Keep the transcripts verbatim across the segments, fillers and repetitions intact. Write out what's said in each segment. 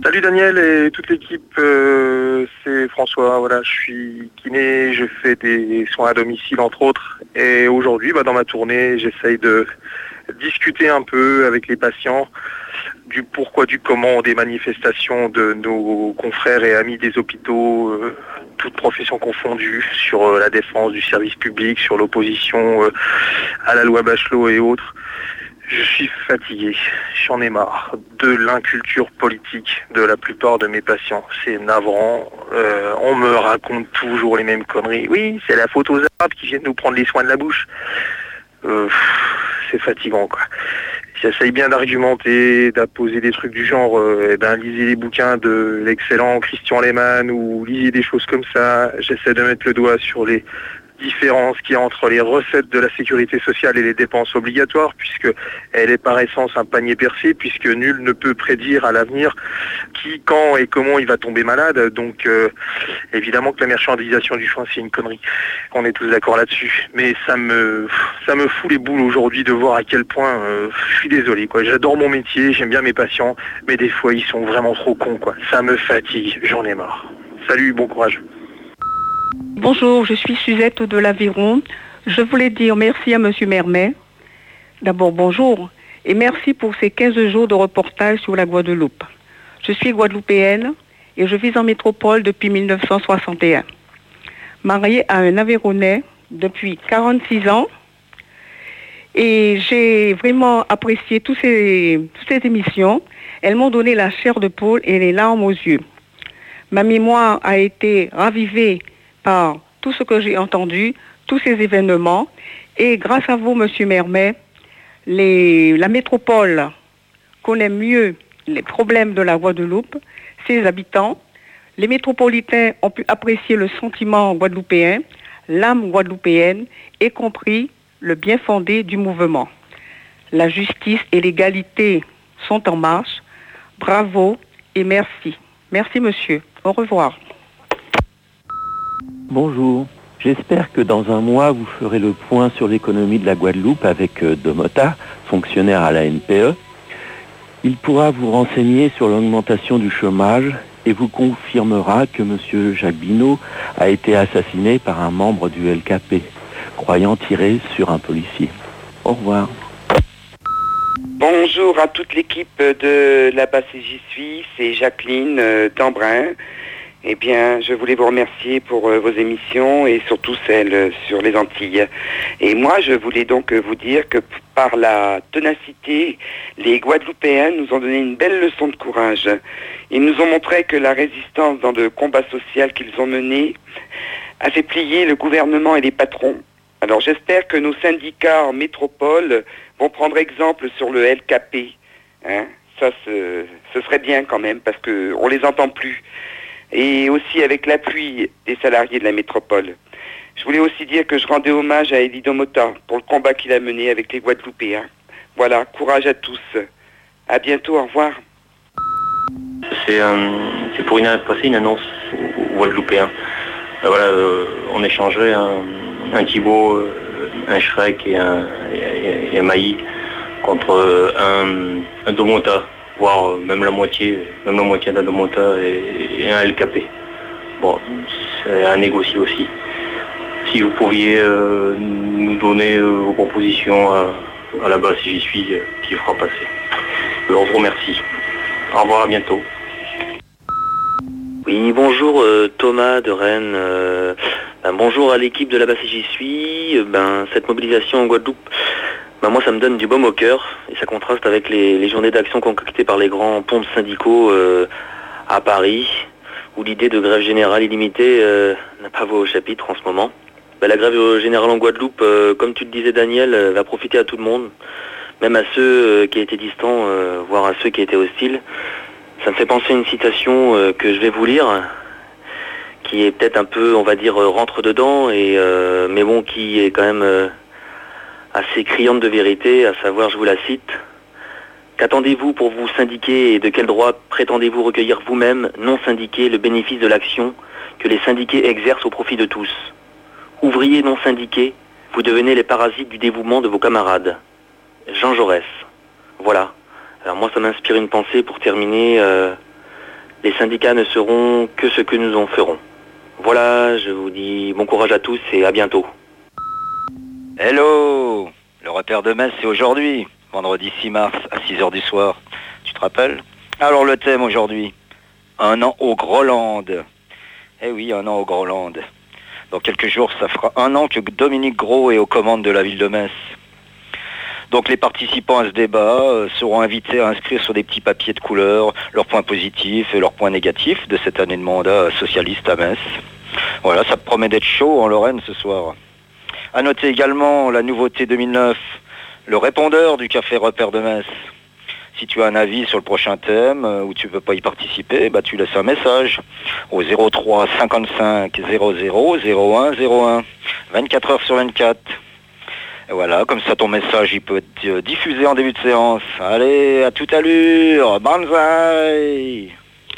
Salut Daniel et toute l'équipe, euh, c'est François, voilà, je suis kiné, je fais des soins à domicile entre autres et aujourd'hui bah, dans ma tournée j'essaye de discuter un peu avec les patients du pourquoi du comment des manifestations de nos confrères et amis des hôpitaux, euh, toutes professions confondues, sur euh, la défense du service public, sur l'opposition euh, à la loi Bachelot et autres. Je suis fatigué, j'en ai marre de l'inculture politique de la plupart de mes patients. C'est navrant, euh, on me raconte toujours les mêmes conneries. Oui, c'est la faute aux Arabes qui viennent nous prendre les soins de la bouche. Euh, c'est fatigant quoi. J'essaye bien d'argumenter, d'apposer des trucs du genre, euh, eh ben, lisez les bouquins de l'excellent Christian Lehmann ou lisez des choses comme ça. J'essaie de mettre le doigt sur les différence qu'il y a entre les recettes de la sécurité sociale et les dépenses obligatoires, puisque elle est par essence un panier percé, puisque nul ne peut prédire à l'avenir qui, quand et comment il va tomber malade. Donc euh, évidemment que la marchandisation du soin c'est une connerie. On est tous d'accord là-dessus. Mais ça me ça me fout les boules aujourd'hui de voir à quel point euh, je suis désolé quoi. J'adore mon métier, j'aime bien mes patients, mais des fois ils sont vraiment trop cons quoi. Ça me fatigue, j'en ai marre. Salut, bon courage. Bonjour, je suis Suzette de l'Aveyron. Je voulais dire merci à Monsieur Mermet. D'abord, bonjour, et merci pour ces quinze jours de reportage sur la Guadeloupe. Je suis guadeloupéenne et je vis en métropole depuis mille neuf cent soixante et un. Mariée à un Aveyronnais depuis quarante-six ans. Et j'ai vraiment apprécié tous ces, toutes ces émissions. Elles m'ont donné la chair de poule et les larmes aux yeux. Ma mémoire a été ravivée par tout ce que j'ai entendu, tous ces événements. Et grâce à vous, Monsieur Mermet, les, la métropole connaît mieux les problèmes de la Guadeloupe, ses habitants. Les métropolitains ont pu apprécier le sentiment guadeloupéen, l'âme guadeloupéenne, y compris le bien fondé du mouvement. La justice et l'égalité sont en marche. Bravo et merci. Merci, monsieur. Au revoir. Bonjour, j'espère que dans un mois, vous ferez le point sur l'économie de la Guadeloupe avec euh, Domota, fonctionnaire à la N P E. Il pourra vous renseigner sur l'augmentation du chômage et vous confirmera que M. Jacques Binot a été assassiné par un membre du L K P, croyant tirer sur un policier. Au revoir. Bonjour à toute l'équipe de la Basse et J'y suis, c'est Jacqueline euh, d'Embrun. Eh bien, je voulais vous remercier pour euh, vos émissions et surtout celles euh, sur les Antilles. Et moi, je voulais donc euh, vous dire que p- par la ténacité, les Guadeloupéens nous ont donné une belle leçon de courage. Ils nous ont montré que la résistance dans le combat social qu'ils ont mené a fait plier le gouvernement et les patrons. Alors j'espère que nos syndicats en métropole vont prendre exemple sur le L K P. Hein, ça, ce, ce serait bien quand même parce qu'on ne les entend plus. Et aussi avec l'appui des salariés de la métropole. Je voulais aussi dire que je rendais hommage à Elie Domota pour le combat qu'il a mené avec les Guadeloupéens. Voilà, courage à tous. À bientôt, au revoir. C'est, euh, c'est pour une, passer une annonce aux, aux Guadeloupéens. Euh, voilà, euh, on échangerait un, un Thibaut, euh, un Shrek et un, et, et un Maï contre euh, un, un Domota. Voire euh, même la moitié, même la moitié d'un Domota et, et un L K P. Bon, c'est à négocier aussi. Si vous pouviez euh, nous donner euh, vos propositions à, à la base, si j'y suis, euh, qui fera passer. Alors, je vous remercie. Au revoir, à bientôt. Oui, bonjour euh, Thomas de Rennes. Euh, ben, bonjour à l'équipe de la Basse et J'y suis. Ben, cette mobilisation en Guadeloupe, ben, moi ça me donne du baume au cœur et ça contraste avec les, les journées d'action concoctées par les grands ponts syndicaux euh, à Paris, où l'idée de grève générale illimitée euh, n'a pas voix au chapitre en ce moment. Ben, la grève générale en Guadeloupe, euh, comme tu le disais Daniel, euh, va profiter à tout le monde, même à ceux euh, qui étaient distants, euh, voire à ceux qui étaient hostiles. Ça me fait penser à une citation euh, que je vais vous lire, qui est peut-être un peu, on va dire, rentre dedans, et, euh, mais bon, qui est quand même euh, assez criante de vérité, à savoir, je vous la cite. « Qu'attendez-vous pour vous syndiquer et de quel droit prétendez-vous recueillir vous-même, non syndiqués, le bénéfice de l'action que les syndiqués exercent au profit de tous? Ouvriers non syndiqués, vous devenez les parasites du dévouement de vos camarades. » Jean Jaurès. Voilà. Alors moi, ça m'inspire une pensée pour terminer. Euh, Les syndicats ne seront que ce que nous en ferons. Voilà, je vous dis bon courage à tous et à bientôt. Hello! Le repère de Metz, c'est aujourd'hui, vendredi six mars à six heures du soir. Tu te rappelles? Alors le thème aujourd'hui, un an au Groland. Eh oui, un an au Groland. Dans quelques jours, ça fera un an que Dominique Gros est aux commandes de la ville de Metz. Donc les participants à ce débat euh, seront invités à inscrire sur des petits papiers de couleur leurs points positifs et leurs points négatifs de cette année de mandat socialiste à Metz. Voilà, ça promet d'être chaud en Lorraine ce soir. À noter également la nouveauté deux mille neuf, le répondeur du Café Repère de Metz. Si tu as un avis sur le prochain thème euh, ou tu ne peux pas y participer, bah, tu laisses un message au zéro trois cinquante-cinq zéro zéro zéro un zéro un, vingt-quatre heures sur vingt-quatre. Et voilà, comme ça ton message il peut être diffusé en début de séance. Allez, à toute allure, banzai!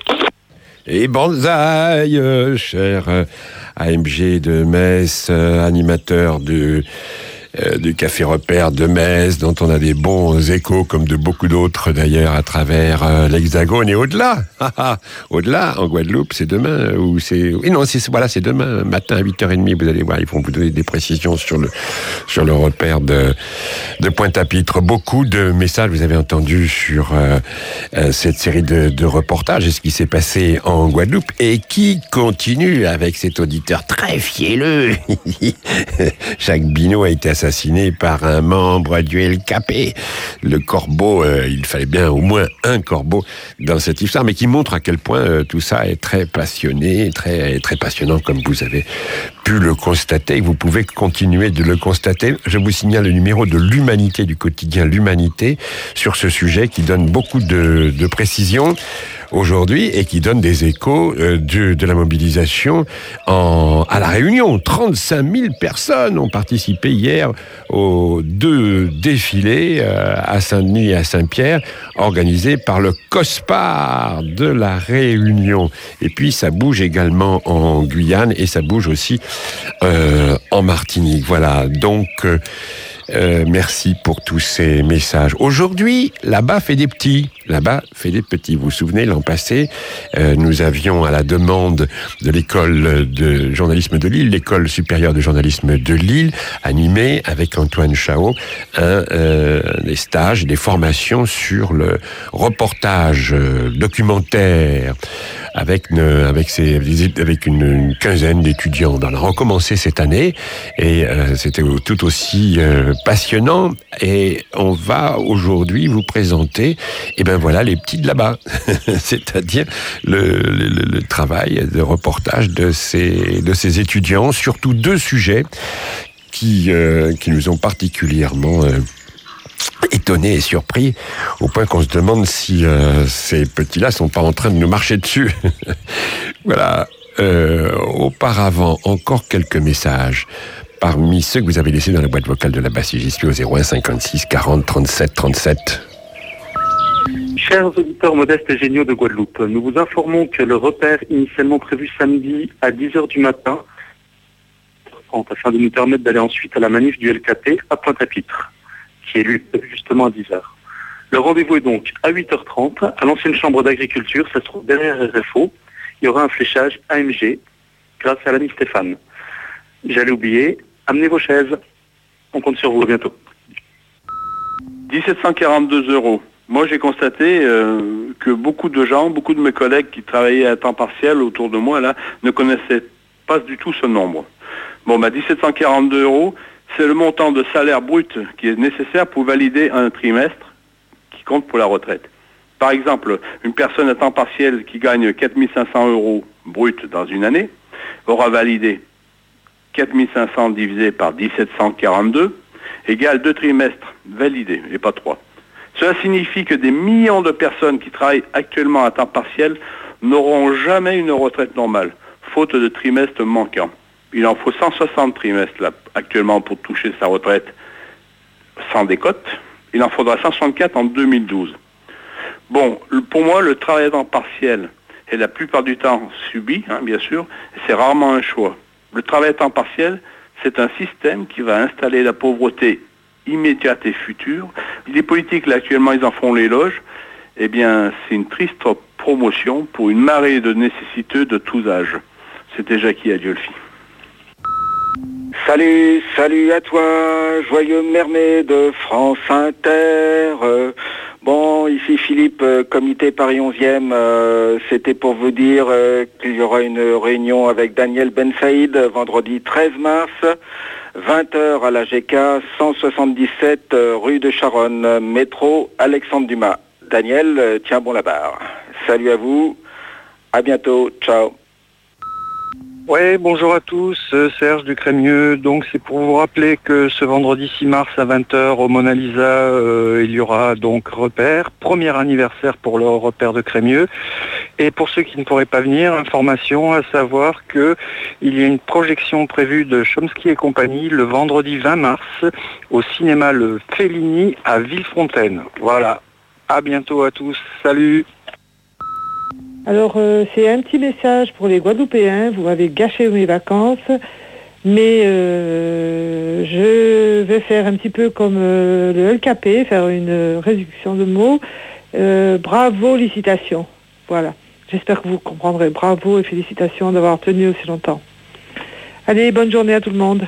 Et banzai, euh, cher euh, A M G de Metz, euh, animateur de... Euh, du Café Repère de Metz, dont on a des bons échos, comme de beaucoup d'autres d'ailleurs, à travers euh, l'Hexagone et au-delà. Au-delà, en Guadeloupe, c'est demain, ou c'est... Oui, non, c'est, voilà, c'est demain, matin à huit heures trente, vous allez voir, ils vont vous donner des précisions sur le, sur le repère de, de Pointe-à-Pitre. Beaucoup de messages, vous avez entendu, sur euh, euh, cette série de, de reportages et ce qui s'est passé en Guadeloupe, et qui continue avec cet auditeur très fielleux. Jacques Binot a été assassiné par un membre du L K P. Le corbeau, euh, il fallait bien au moins un corbeau dans cette histoire, mais qui montre à quel point euh, tout ça est très passionné, très, très passionnant, comme vous avez pu le constater. Vous pouvez continuer de le constater. Je vous signale le numéro de l'Humanité, du quotidien L'Humanité, sur ce sujet qui donne beaucoup de, de précisions aujourd'hui et qui donne des échos euh, de, de la mobilisation en, à La Réunion. trente-cinq mille personnes ont participé hier aux deux défilés euh, à Saint-Denis et à Saint-Pierre, organisés par le COSPAR de La Réunion. Et puis ça bouge également en Guyane et ça bouge aussi euh, en Martinique. Voilà, donc... Euh, Euh, merci pour tous ces messages. Aujourd'hui, là-bas fait des petits. Là-bas fait des petits. Vous vous souvenez, l'an passé, euh, nous avions, à la demande de l'école de journalisme de Lille, l'école supérieure de journalisme de Lille, animé avec Antoine Chao, un, euh, des stages, des formations sur le reportage euh, documentaire avec une, avec, ces, avec une, une quinzaine d'étudiants. On a recommencé cette année et euh, c'était tout aussi euh, passionnant, et on va aujourd'hui vous présenter, et ben voilà, les petits de là-bas, c'est-à-dire le, le, le travail de reportage de ces, de ces étudiants, surtout deux sujets qui, euh, qui nous ont particulièrement euh, étonnés et surpris, au point qu'on se demande si euh, ces petits-là sont pas en train de nous marcher dessus. Voilà. Euh, auparavant, encore quelques messages. Parmi ceux que vous avez laissés dans la boîte vocale de la basse, j'y suis au zéro un cinquante-six quarante trente-sept trente-sept. Chers auditeurs modestes et géniaux de Guadeloupe, nous vous informons que le repère initialement prévu samedi à dix heures du matin, afin de nous permettre d'aller ensuite à la manif du L K P à Pointe-à-Pitre, qui est lui justement à dix heures. Le rendez-vous est donc à huit heures trente à l'ancienne chambre d'agriculture, ça se trouve derrière R F O. Il y aura un fléchage A M G grâce à l'ami Stéphane. J'allais oublier, amenez vos chaises. On compte sur vous, à bientôt. dix-sept cent quarante-deux euros. Moi, j'ai constaté euh, que beaucoup de gens, beaucoup de mes collègues qui travaillaient à temps partiel autour de moi, là, ne connaissaient pas du tout ce nombre. Bon, bah, dix-sept cent quarante-deux euros, c'est le montant de salaire brut qui est nécessaire pour valider un trimestre qui compte pour la retraite. Par exemple, une personne à temps partiel qui gagne quatre mille cinq cents euros brut dans une année aura validé quatre mille cinq cents divisé par dix-sept cent quarante-deux égale deux trimestres validés, et pas trois. Cela signifie que des millions de personnes qui travaillent actuellement à temps partiel n'auront jamais une retraite normale, faute de trimestres manquants. Il en faut cent soixante trimestres là, actuellement pour toucher sa retraite sans décote. Il en faudra cent soixante-quatre en deux mille douze. Bon, pour moi, le travail à temps partiel est la plupart du temps subi, hein, bien sûr, et c'est rarement un choix. Le travail à temps partiel, c'est un système qui va installer la pauvreté immédiate et future. Les politiques, là, actuellement, ils en font l'éloge. Eh bien, c'est une triste promotion pour une marée de nécessiteux de tous âges. C'était Jackie Adiolfi. Salut, salut à toi, joyeux Mermet de France Inter. Euh, bon, ici Philippe, euh, comité Paris onzième. Euh, c'était pour vous dire euh, qu'il y aura une réunion avec Daniel Ben Saïd vendredi treize mars, vingt heures à la G K, cent soixante-dix-sept euh, rue de Charonne, métro Alexandre Dumas. Daniel, euh, tiens bon la barre. Salut à vous, à bientôt, ciao. Ouais, bonjour à tous, euh, Serge du Crémieux. Donc c'est pour vous rappeler que ce vendredi six mars à vingt heures au Mona Lisa, euh, il y aura donc Repère, premier anniversaire pour le Repère de Crémieux. Et pour ceux qui ne pourraient pas venir, information à savoir que il y a une projection prévue de Chomsky et compagnie le vendredi vingt mars au cinéma Le Fellini à Villefontaine. Voilà, à bientôt à tous, salut. Alors, euh, c'est un petit message pour les Guadeloupéens. Vous m'avez gâché mes vacances, mais euh, je vais faire un petit peu comme euh, le L K P, faire une réduction de mots. Euh, bravo, félicitations. Voilà. J'espère que vous comprendrez. Bravo et félicitations d'avoir tenu aussi longtemps. Allez, bonne journée à tout le monde.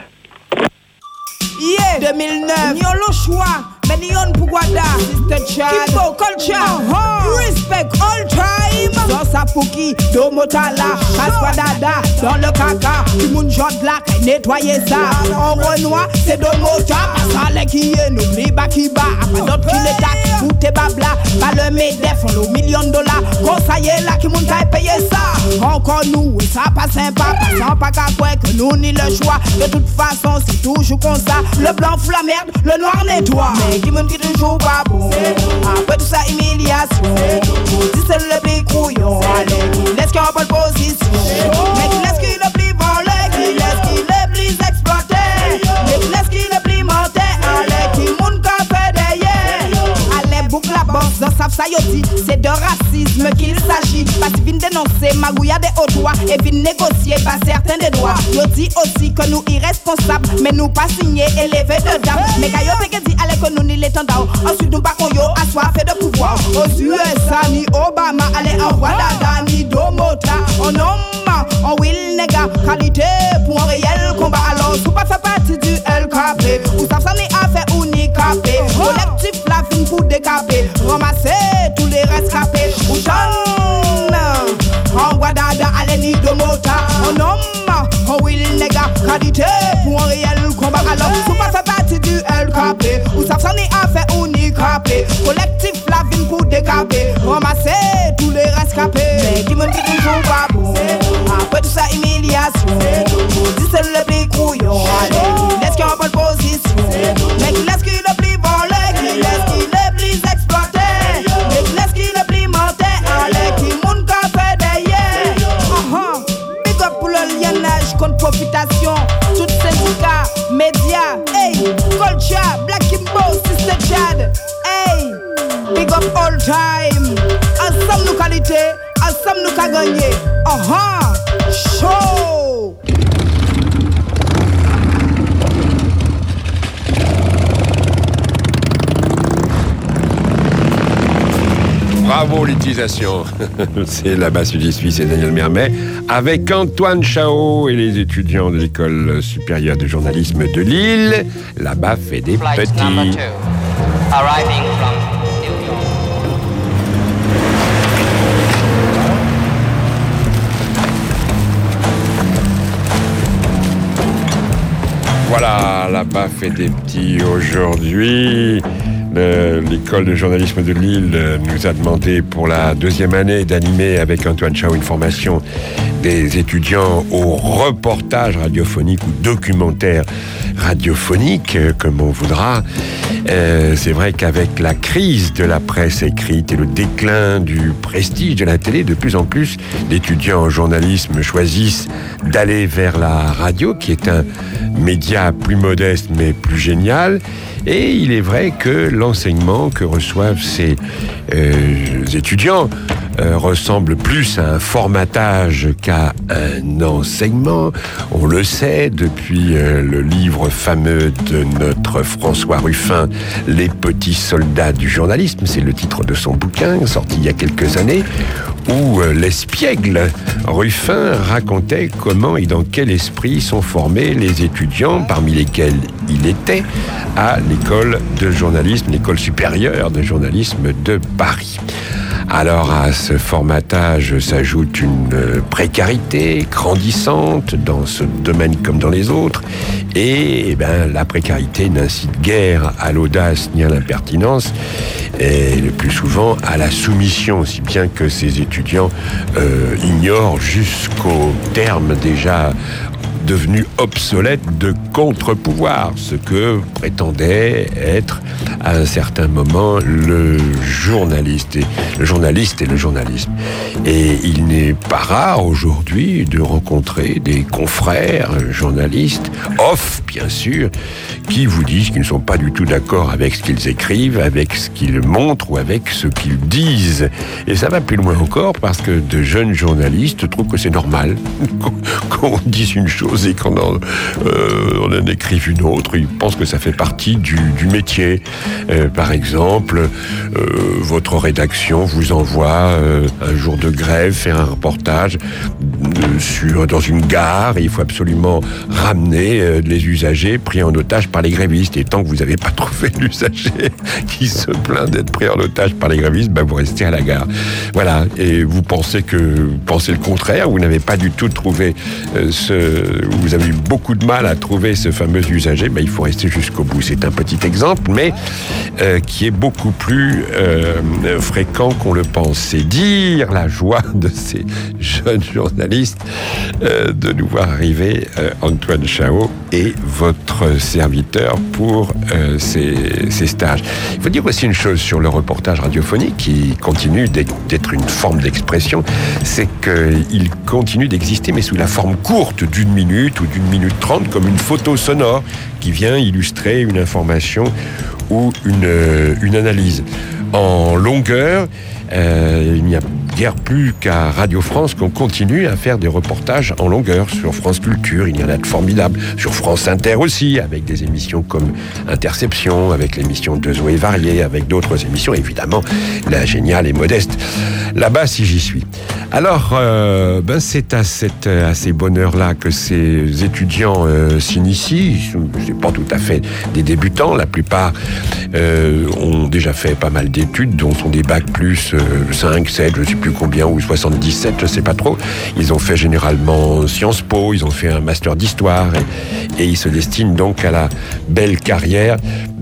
Yeah, deux mille neuf, Nyon le choix, mais Nyon pour Guada, Sister Chad, Kimbo Culture, uh-huh. Respect all time, Zosa Pouki, Domotala, Kaswa Dada, dans le caca, du monde jaune black, nettoyer ça, en Renoir, c'est Domota, Pasale qui est, n'oublie pas qui bat, après d'autres qui les tac, tout est babla, pas le Medef, on le million de dollars, conseiller là qui monde qui payer ça, encore nous, et ça pas sympa, passant pas qu'à quoi que nous ni le choix, de toute façon c'est toujours comme ça. Le blanc fout la merde, le noir nettoie. Mais qui me dit toujours pas bon. Après tout ça, humiliation. Si c'est le plus couillon, allez, laisse qu'il reprenne position. Mais qui laisse qu'il est plus volé, qui laisse qu'il est plus exploité. Mais qui laisse qu'il est plus monté, allez, qui moun ka fait derrière. Allez, boucle la bosse, dans sa sayoti. C'est de racisme qu'il s'agit. Parce qu'il vient dénoncer, magouilla des hauts droits. Et vient négocier, pas certains des droits. Yo dit aussi que nous irresponsables, mais nous pas signés. Élevé de dame, mais quand yo fait dit allez que nous ni les tendons. Ensuite nous pas qu'on yo assoiffé de pouvoir. Aux U S A ni Obama, allez en Guadada ni Domota. En homme, en will nega, qualité pour un réel combat. Alors sous pas fait partie du L K P. Ou ça s'en est affaire ou ni capé. Collectif la fin pour décaper. Ramasser tous les rescapés. Ou donne en Guadada, allez ni Domota. En homme, en will nega, qualité pour un réel combat. Alors sous pas fait partie du L K P. Ou ça s'en est affaire ou ni capé. Collectif la fin pour décaper. Ramasser tous les rescapés. Mais qui me dit toujours pas bon. Après tout ça, humiliation. Si c'est le plus couillon, allez, laisse qu'il reprenne position. Mais qui laisse qu'il est plus volé, qui laisse qu'il est plus exploité. Mais qui laisse qu'il est plus monté, allez, qui moun ka fait derrière. Uh-huh. Big up pour le lienage contre profitation. Tout syndicat, médias, hey, culture, Black Kimbo, Sister Chad, hey, big up all time. Ensemble nous qualité, ensemble nous qu'a gagné. Uh-huh. Show. Bravo l'utilisation. C'est la basse du Suisse et Daniel Mermet avec Antoine Chao et les étudiants de l'école supérieure de journalisme de Lille. Là-bas fait des Flight petits. number two, arriving from New York. Voilà, là-bas fait des petits aujourd'hui. Le- L'école de journalisme de Lille nous a demandé pour la deuxième année d'animer avec Antoine Chao une formation des étudiants au reportage radiophonique ou documentaire radiophonique, euh, comme on voudra. Euh, c'est vrai qu'avec la crise de la presse écrite et le déclin du prestige de la télé, de plus en plus d'étudiants en journalisme choisissent d'aller vers la radio, qui est un média plus modeste mais plus génial. Et il est vrai que l'enseignement que reçoivent ces euh, étudiants euh, ressemble plus à un formatage qu'à un enseignement. On le sait depuis euh, le livre fameux de notre François Ruffin, Les petits soldats du journalisme, c'est le titre de son bouquin, sorti il y a quelques années, où euh, l'espiègle Ruffin racontait comment et dans quel esprit sont formés les étudiants, parmi lesquels il était, à l'école de journalisme, l'école supérieure de journalisme de Paris. Alors à ce formatage s'ajoute une précarité grandissante dans ce domaine comme dans les autres, et, et ben, la précarité n'incite guère à l'audace ni à l'impertinence, et le plus souvent à la soumission, si bien que ces étudiants euh, ignorent jusqu'au terme déjà devenu obsolète de contre-pouvoir, ce que prétendait être à un certain moment le journaliste et le journaliste et le journalisme. Et il n'est pas rare aujourd'hui de rencontrer des confrères journalistes, off bien sûr, qui vous disent qu'ils ne sont pas du tout d'accord avec ce qu'ils écrivent, avec ce qu'ils montrent ou avec ce qu'ils disent. Et ça va plus loin encore parce que de jeunes journalistes trouvent que c'est normal qu'on dise une chose et qu'on en, euh, on en écrive une autre. Ils pensent que ça fait partie du, du métier. Euh, par exemple, euh, votre rédaction vous envoie euh, un jour de grève faire un reportage euh, sur, dans une gare, et il faut absolument ramener euh, les usagers pris en otage par les grévistes. Et tant que vous n'avez pas trouvé l'usager qui se plaint d'être pris en otage par les grévistes, ben vous restez à la gare. Voilà. Et vous pensez que vous pensez le contraire, vous n'avez pas du tout trouvé euh, ce vous avez eu beaucoup de mal à trouver ce fameux usager, ben, il faut rester jusqu'au bout. C'est un petit exemple, mais euh, qui est beaucoup plus euh, fréquent qu'on le pense. C'est dire la joie de ces jeunes journalistes euh, de nous voir arriver, euh, Antoine Chao et votre serviteur pour euh, ces, ces stages. Il faut dire aussi une chose sur le reportage radiophonique qui continue d'être une forme d'expression, c'est qu'il continue d'exister, mais sous la forme courte d'une minute ou d'une minute trente, comme une photo sonore qui vient illustrer une information ou une, une analyse. En longueur, euh, il n'y a guère plus qu'à Radio France qu'on continue à faire des reportages en longueur. Sur France Culture, il y en a de formidables. Sur France Inter aussi, avec des émissions comme Interception, avec l'émission de Zoé Varié, avec d'autres émissions, évidemment, la géniale et modeste. Là-bas, si j'y suis. Alors, euh, ben c'est à, cette, à ces bonheurs-là que ces étudiants euh, s'initient. C'est pas tout à fait des débutants. La plupart euh, ont déjà fait pas mal d'études, dont sont des bacs plus euh, cinq, sept, je sais plus combien, ou soixante-dix-sept, je sais pas trop. Ils ont fait généralement Sciences Po, ils ont fait un master d'histoire, et, et ils se destinent donc à la belle carrière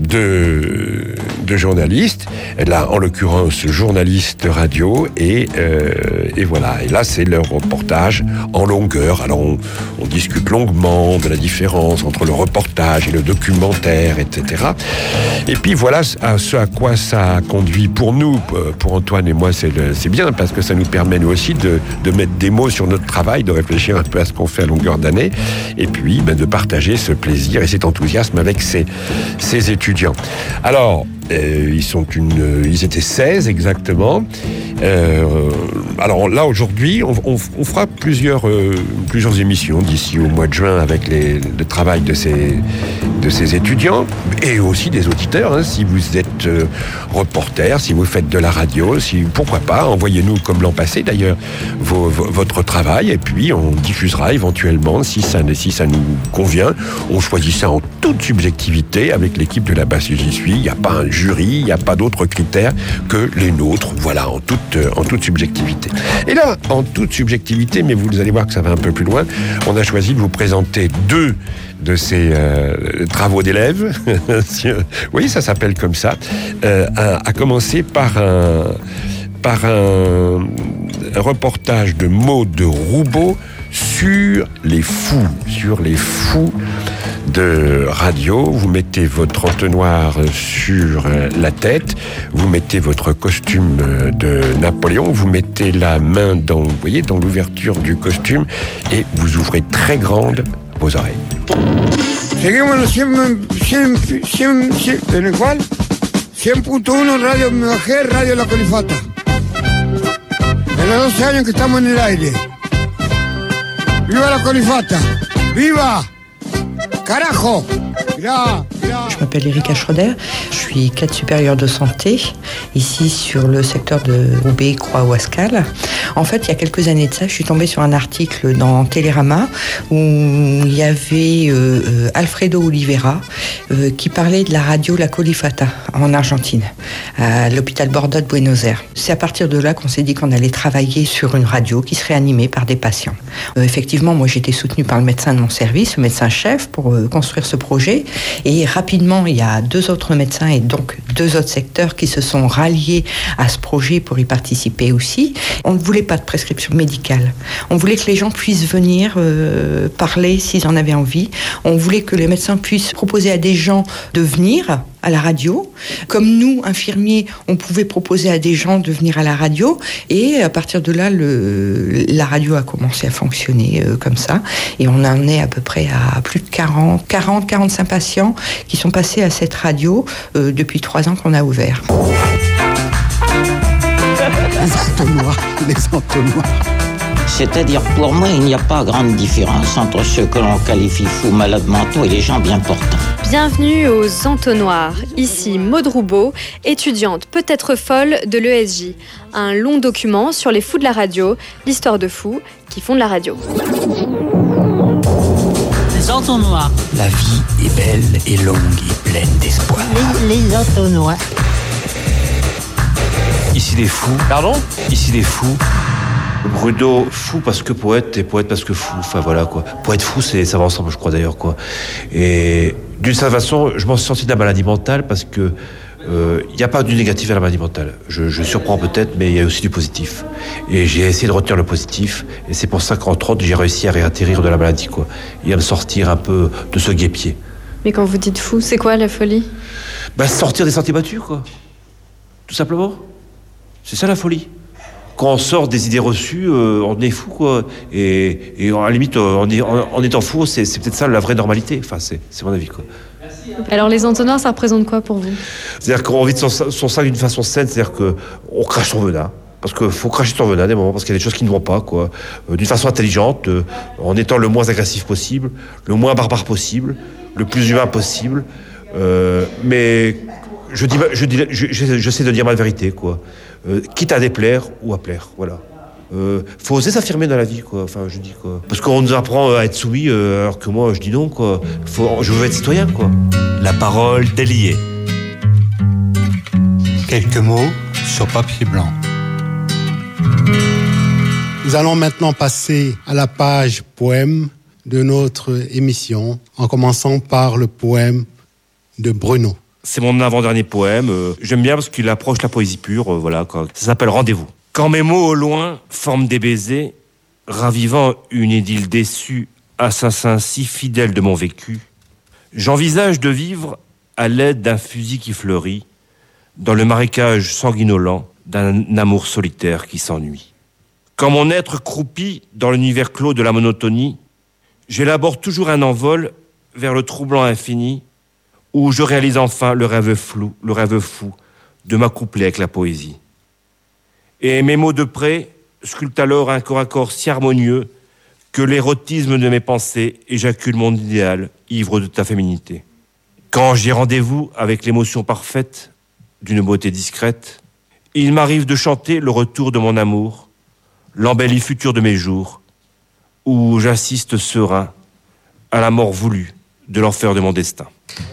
de, de journaliste. Là, en l'occurrence, journaliste radio, et, euh, et voilà. Et là, c'est leur reportage en longueur. Alors, on, on discute longuement de la différence entre le reportage et le documentaire, et cetera. Et puis, voilà à ce à quoi ça conduit pour nous, pour Antoine et moi, c'est, le, c'est bien, parce que ça nous permet, nous aussi, de, de mettre des mots sur notre travail, de réfléchir un peu à ce qu'on fait à longueur d'année, et puis ben, de partager ce plaisir et cet enthousiasme avec ces, ces étudiants. Alors, Euh, ils sont une, ils étaient seize exactement. Euh, alors là aujourd'hui, on, on, on fera plusieurs, euh, plusieurs émissions d'ici au mois de juin avec les, le travail de ces, de ces étudiants et aussi des auditeurs. Hein, si vous êtes euh, reporter, si vous faites de la radio, si pourquoi pas, envoyez-nous comme l'an passé d'ailleurs vos, vos, votre travail et puis on diffusera éventuellement si ça, si ça nous convient. On choisit ça en toute subjectivité avec l'équipe de la Basse J'y suis. Il n'y a pas un jury, il n'y a pas d'autres critères que les nôtres, voilà, en toute, en toute subjectivité. Et là, en toute subjectivité, mais vous allez voir que ça va un peu plus loin, on a choisi de vous présenter deux de ces euh, travaux d'élèves. Oui, ça s'appelle comme ça. Euh, à, à commencer par un, par un, un reportage de Maud Roubaud sur les fous, sur les fous de radio. Vous mettez votre entonnoir sur la tête, vous mettez votre costume de Napoléon, vous mettez la main dans, vous voyez, dans l'ouverture du costume et vous ouvrez très grande vos oreilles. Seguimos siempre, siempre, siempre, ¿en el cual? cien punto uno Radio Mujer, Radio La Colifata. Hace doce años que estamos en el aire. ¡Viva la colifata! ¡Viva! ¡Carajo! Là, là. Je m'appelle Erika Schroeder, je suis cadre supérieur de santé, ici sur le secteur de Roubaix, Croix, Ouascal. En fait, il y a quelques années de ça, je suis tombée sur un article dans Télérama où il y avait euh, euh, Alfredo Oliveira euh, qui parlait de la radio La Colifata en Argentine, à l'hôpital Borda de Buenos Aires. C'est à partir de là qu'on s'est dit qu'on allait travailler sur une radio qui serait animée par des patients. Euh, effectivement, moi j'ai été soutenue par le médecin de mon service, le médecin-chef, pour euh, construire ce projet. Et rapidement, il y a deux autres médecins et donc deux autres secteurs qui se sont ralliés à ce projet pour y participer aussi. On ne voulait pas de prescription médicale. On voulait que les gens puissent venir euh, parler s'ils en avaient envie. On voulait que les médecins puissent proposer à des gens de venir à la radio. Comme nous, infirmiers, on pouvait proposer à des gens de venir à la radio. Et à partir de là, le, la radio a commencé à fonctionner euh, comme ça. Et on en est à peu près à plus de quarante, quarante, quarante-cinq patients qui sont passés à cette radio euh, depuis trois ans qu'on a ouvert. Les entonnoirs, les entonnoirs. C'est-à-dire, pour moi, il n'y a pas grande différence entre ceux que l'on qualifie fous, malades mentaux et les gens bien portants. Bienvenue aux Entonnoirs. Ici Maud Roubaud, étudiante peut-être folle de l'E S J. Un long document sur les fous de la radio, l'histoire de fous qui font de la radio. Les Entonnoirs. La vie est belle et longue et pleine d'espoir. Les, les Entonnoirs. Ici les fous. Pardon ? Ici les fous. Bruno, fou parce que poète et poète parce que fou. Enfin voilà quoi. Poète fou, c'est, ça va ensemble, je crois d'ailleurs quoi. Et d'une certaine façon, je m'en suis sorti de la maladie mentale parce que il euh, n'y a pas du négatif à la maladie mentale. Je, je surprends peut-être, mais il y a aussi du positif. Et j'ai essayé de retenir le positif. Et c'est pour ça qu'entre autres, j'ai réussi à réatterrir de la maladie quoi. Et à me sortir un peu de ce guêpier. Mais quand vous dites fou, c'est quoi la folie ? Bah sortir des sentiers battus quoi. Tout simplement. C'est ça la folie. Quand on sort des idées reçues, euh, on est fou, quoi. Et, et à la limite, en, en, en étant fou, c'est, c'est peut-être ça la vraie normalité. Enfin, c'est, c'est mon avis, quoi. Alors, les entonnoirs, ça représente quoi pour vous ? C'est-à-dire qu'on vit son, son sein d'une façon saine, c'est-à-dire qu'on crache son venin. Parce qu'il faut cracher son venin à des moments, parce qu'il y a des choses qui ne vont pas, quoi. Euh, d'une façon intelligente, euh, en étant le moins agressif possible, le moins barbare possible, le plus humain possible. Euh, mais je dis, je dis, je, je, j'essaie de dire ma vérité, quoi. Euh, quitte à déplaire ou à plaire, voilà. Euh, faut oser s'affirmer dans la vie, quoi. Enfin, je dis quoi. Parce qu'on nous apprend à être soumis, euh, alors que moi, je dis non, quoi. Faut, je veux être citoyen, quoi. La parole déliée. Quelques mots sur papier blanc. Nous allons maintenant passer à la page poème de notre émission, en commençant par le poème de Bruno. C'est mon avant-dernier poème. Euh, j'aime bien parce qu'il approche la poésie pure. Euh, voilà, quoi. Ça s'appelle Rendez-vous. Quand mes mots au loin forment des baisers, ravivant une idylle déçue, assassin si fidèle de mon vécu, j'envisage de vivre à l'aide d'un fusil qui fleurit, dans le marécage sanguinolent d'un amour solitaire qui s'ennuie. Quand mon être croupit dans l'univers clos de la monotonie, j'élabore toujours un envol vers le troublant infini, où je réalise enfin le rêve flou, le rêve fou de m'accoupler avec la poésie. Et mes mots de près sculptent alors un corps à corps si harmonieux que l'érotisme de mes pensées éjacule mon idéal, ivre de ta féminité. Quand j'ai rendez-vous avec l'émotion parfaite d'une beauté discrète, il m'arrive de chanter le retour de mon amour, l'embellie future de mes jours, où j'assiste serein à la mort voulue de l'enfer de mon destin.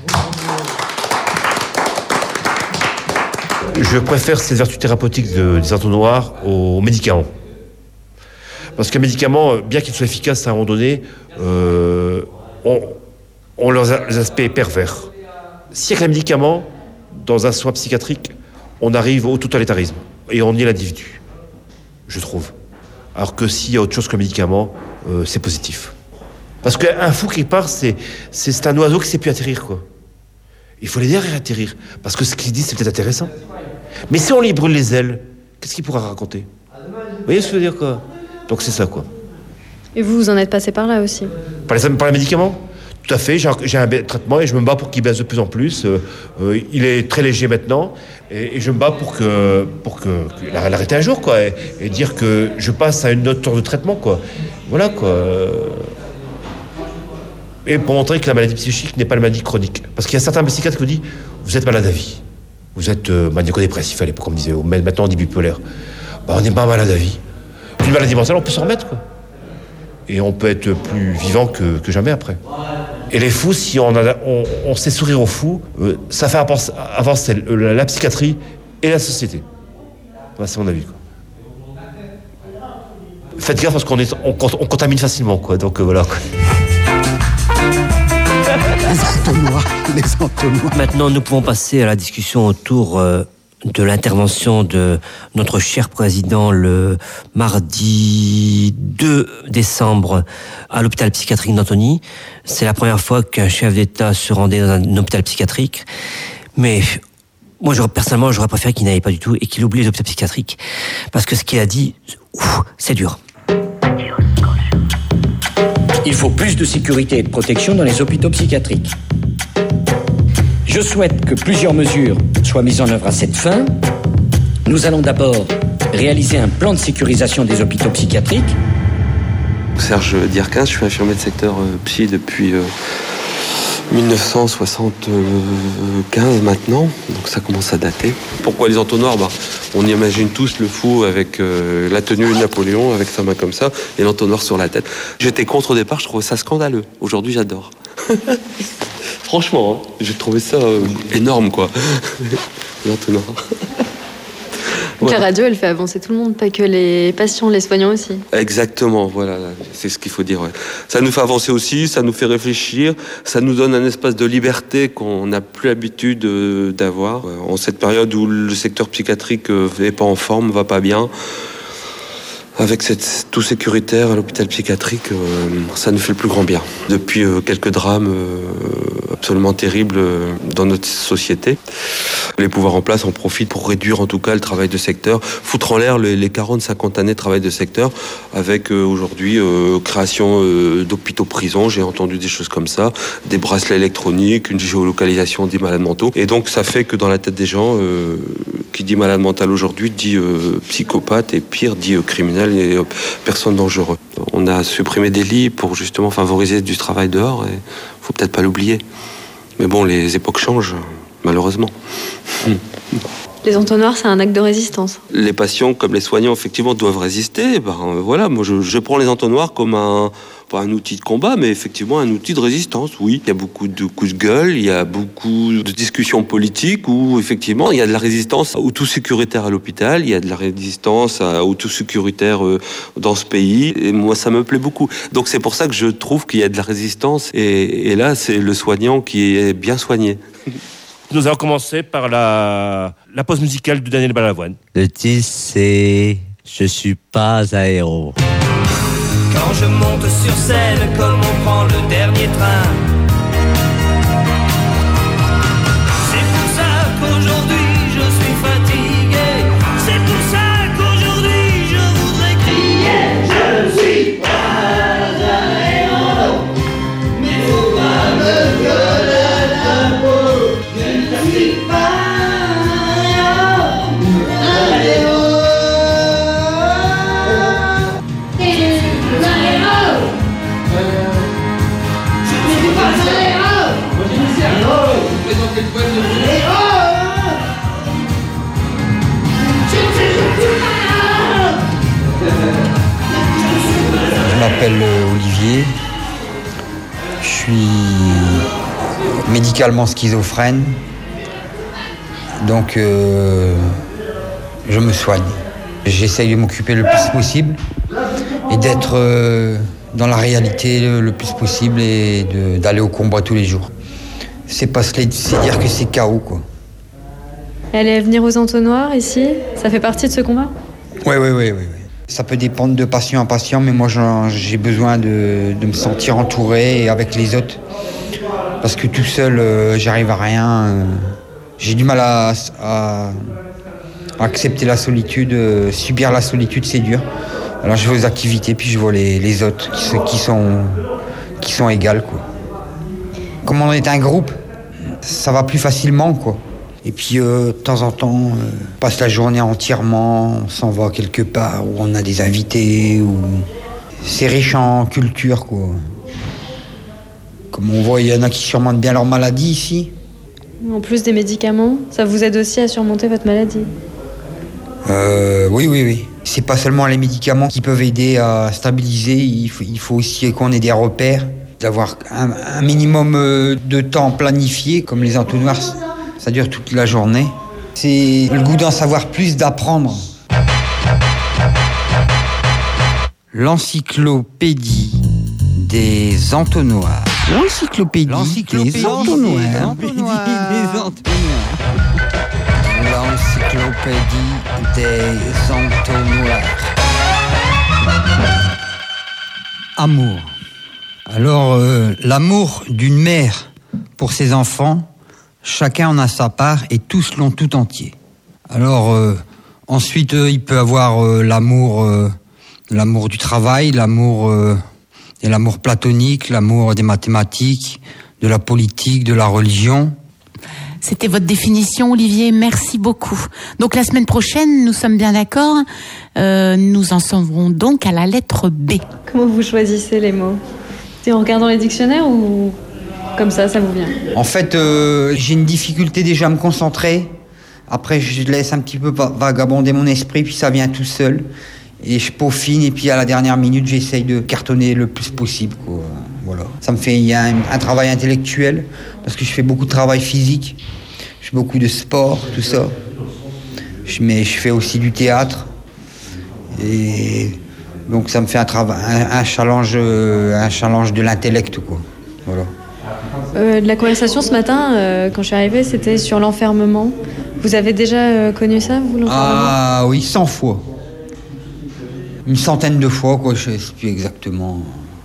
Je préfère cette vertu thérapeutique de, des entonnoirs aux médicaments. Parce qu'un médicament, bien qu'il soit efficace à un moment donné, euh, ont, ont leurs aspects pervers. S'il n'y a qu'un médicament, dans un soin psychiatrique, on arrive au totalitarisme. Et on nie l'individu, je trouve. Alors que s'il y a autre chose qu'un médicament, euh, c'est positif. Parce qu'un fou, quelque part, c'est, c'est, c'est un oiseau qui ne sait plus atterrir, quoi. Il faut l'aider à atterrir. Parce que ce qu'il dit, c'est peut-être intéressant. Mais si on lui brûle les ailes, qu'est-ce qu'il pourra raconter ? Vous voyez ce que je veux dire, quoi ? Donc c'est ça, quoi. Et vous, vous en êtes passé par là aussi ? Par les, par les médicaments ? Tout à fait, j'ai un, j'ai un traitement et je me bats pour qu'il baisse de plus en plus. Euh, euh, il est très léger maintenant et, et je me bats pour que pour que, que l'arrêter un jour, quoi, et, et dire que je passe à une autre tour de traitement, quoi. Voilà, quoi. Et pour montrer que la maladie psychique n'est pas une maladie chronique, parce qu'il y a certains psychiatres qui vous disent vous êtes malade à vie, vous êtes euh, maniaco-dépressif à l'époque, comme on disait, mais maintenant on dit bipolaire. Bah, on n'est pas malade à vie. Une maladie mentale, on peut s'en remettre, quoi. Et on peut être plus vivant que, que jamais après. Et les fous, si on, a, on, on sait sourire aux fous, euh, ça fait avancer, avancer la, la psychiatrie et la société. Voilà, c'est mon avis, quoi. Faites gaffe parce qu'on est, on, on contamine facilement, quoi. Donc euh, voilà, quoi. Les entonnoirs, les entonnoirs. Maintenant, nous pouvons passer à la discussion autour euh, de l'intervention de notre cher président le mardi deux décembre à l'hôpital psychiatrique d'Antony. C'est la première fois qu'un chef d'État se rendait dans un hôpital psychiatrique. Mais moi, j'aurais, personnellement, j'aurais préféré qu'il n'aille pas du tout et qu'il oublie les hôpitaux psychiatriques. Parce que ce qu'il a dit, ouf, c'est dur. Il faut plus de sécurité et de protection dans les hôpitaux psychiatriques. Je souhaite que plusieurs mesures soient mises en œuvre à cette fin. Nous allons d'abord réaliser un plan de sécurisation des hôpitaux psychiatriques. Serge Dierquin, je suis infirmier de secteur euh, psy depuis euh, dix-neuf cent soixante-quinze maintenant, donc ça commence à dater. Pourquoi les entonnoirs? bah, On imagine tous le fou avec euh, la tenue de Napoléon, avec sa main comme ça, et l'entonnoir sur la tête. J'étais contre au départ, je trouvais ça scandaleux. Aujourd'hui, j'adore. Franchement, hein, j'ai trouvé ça euh, énorme, quoi. L'entonnoir. Donc la radio, elle fait avancer tout le monde, pas que les patients, les soignants aussi. Exactement, voilà, c'est ce qu'il faut dire. Ouais. Ça nous fait avancer aussi, ça nous fait réfléchir, ça nous donne un espace de liberté qu'on n'a plus l'habitude d'avoir. En cette période où le secteur psychiatrique n'est pas en forme, va pas bien, avec cette, tout sécuritaire à l'hôpital psychiatrique, euh, ça nous fait le plus grand bien. Depuis euh, quelques drames euh, absolument terribles euh, dans notre société, les pouvoirs en place en profitent pour réduire en tout cas le travail de secteur, foutre en l'air les, les quarante cinquante années de travail de secteur, avec euh, aujourd'hui euh, création euh, d'hôpitaux-prisons, j'ai entendu des choses comme ça, des bracelets électroniques, une géolocalisation des malades mentaux. Et donc ça fait que dans la tête des gens, euh, qui dit malade mental aujourd'hui dit euh, psychopathe et pire dit euh, criminel et euh, personne dangereux. On a supprimé des lits pour justement favoriser du travail dehors et faut peut-être pas l'oublier. Mais bon, les époques changent, malheureusement. Les entonnoirs, c'est un acte de résistance. Les patients, comme les soignants, effectivement, doivent résister. Ben, voilà, moi, je, je prends les entonnoirs comme un, pas un outil de combat, mais effectivement un outil de résistance, oui. Il y a beaucoup de coups de gueule, il y a beaucoup de discussions politiques où, effectivement, il y a de la résistance au tout sécuritaire à l'hôpital, il y a de la résistance au tout sécuritaire dans ce pays, et moi, ça me plaît beaucoup. Donc, c'est pour ça que je trouve qu'il y a de la résistance, et, et là, c'est le soignant qui est bien soigné. Nous allons commencer par la, la pause musicale de Daniel Balavoine. Le titre, c'est « Je suis pas un héros ». Quand je monte sur scène, comme on prend le dernier train, c'est pour ça qu'aujourd'hui je suis fatigué. C'est pour ça qu'aujourd'hui je voudrais crier. Je suis pas un héros, mais faut pas me violer la peau. Je ne suis pas un héros, un héros. Je m'appelle Olivier, je suis médicalement schizophrène, donc euh, je me soigne. J'essaye de m'occuper le plus possible et d'être euh, dans la réalité le, le plus possible et de, d'aller au combat tous les jours. C'est pas c'est dire que c'est chaos, quoi. Elle allait venir aux entonnoirs ici, ça fait partie de ce combat? Oui, oui, oui, oui. Ça peut dépendre de patient à patient, mais moi j'ai besoin de, de me sentir entouré et avec les autres. Parce que tout seul, euh, j'arrive à rien. Euh, j'ai du mal à, à, à accepter la solitude. Euh, subir la solitude, c'est dur. Alors je vais aux activités, puis je vois les, les autres qui, qui, sont, qui sont égales, quoi. comme on est un groupe, ça va plus facilement, quoi. Et puis, euh, de temps en temps, euh, on passe la journée entièrement, on s'en va quelque part où on a des invités, où c'est riche en culture, quoi. Comme on voit, il y en a qui surmontent bien leur maladie ici. En plus des médicaments, ça vous aide aussi à surmonter votre maladie? Euh, oui, oui, oui. C'est pas seulement les médicaments qui peuvent aider à stabiliser, il faut, il faut aussi qu'on ait des repères, d'avoir un, un minimum de temps planifié, comme les entonnoirs, ça dure toute la journée. C'est le goût d'en savoir plus, d'apprendre. L'encyclopédie des entonnoirs. L'encyclopédie, L'encyclopédie des entonnoirs. des entonnoirs. L'encyclopédie des entonnoirs. Amour. Alors, euh, l'amour d'une mère pour ses enfants, chacun en a sa part et tous l'ont tout entier. Alors, euh, ensuite, euh, il peut avoir euh, l'amour, euh, l'amour du travail, l'amour, euh, et l'amour platonique, l'amour des mathématiques, de la politique, de la religion. C'était votre définition, Olivier. Merci beaucoup. Donc la semaine prochaine, nous sommes bien d'accord, euh, nous en serons donc à la lettre B. Comment vous choisissez les mots? C'est en regardant les dictionnaires ou comme ça, ça vous vient? En fait, euh, j'ai une difficulté déjà à me concentrer. Après, je laisse un petit peu vagabonder mon esprit, puis ça vient tout seul. Et je peaufine, et puis à la dernière minute, j'essaye de cartonner le plus possible, quoi. Voilà. Ça me fait, il y a un, un travail intellectuel, parce que je fais beaucoup de travail physique, je fais beaucoup de sport, tout ça. Je, mais je fais aussi du théâtre. Et donc ça me fait un, travail, un, un, challenge, un challenge de l'intellect, quoi. Voilà. Euh, la conversation ce matin, euh, quand je suis arrivée, c'était sur l'enfermement. Vous avez déjà euh, connu ça, vous, l'enfermement? Ah oui, cent fois. Une centaine de fois, quoi, je ne sais plus exactement.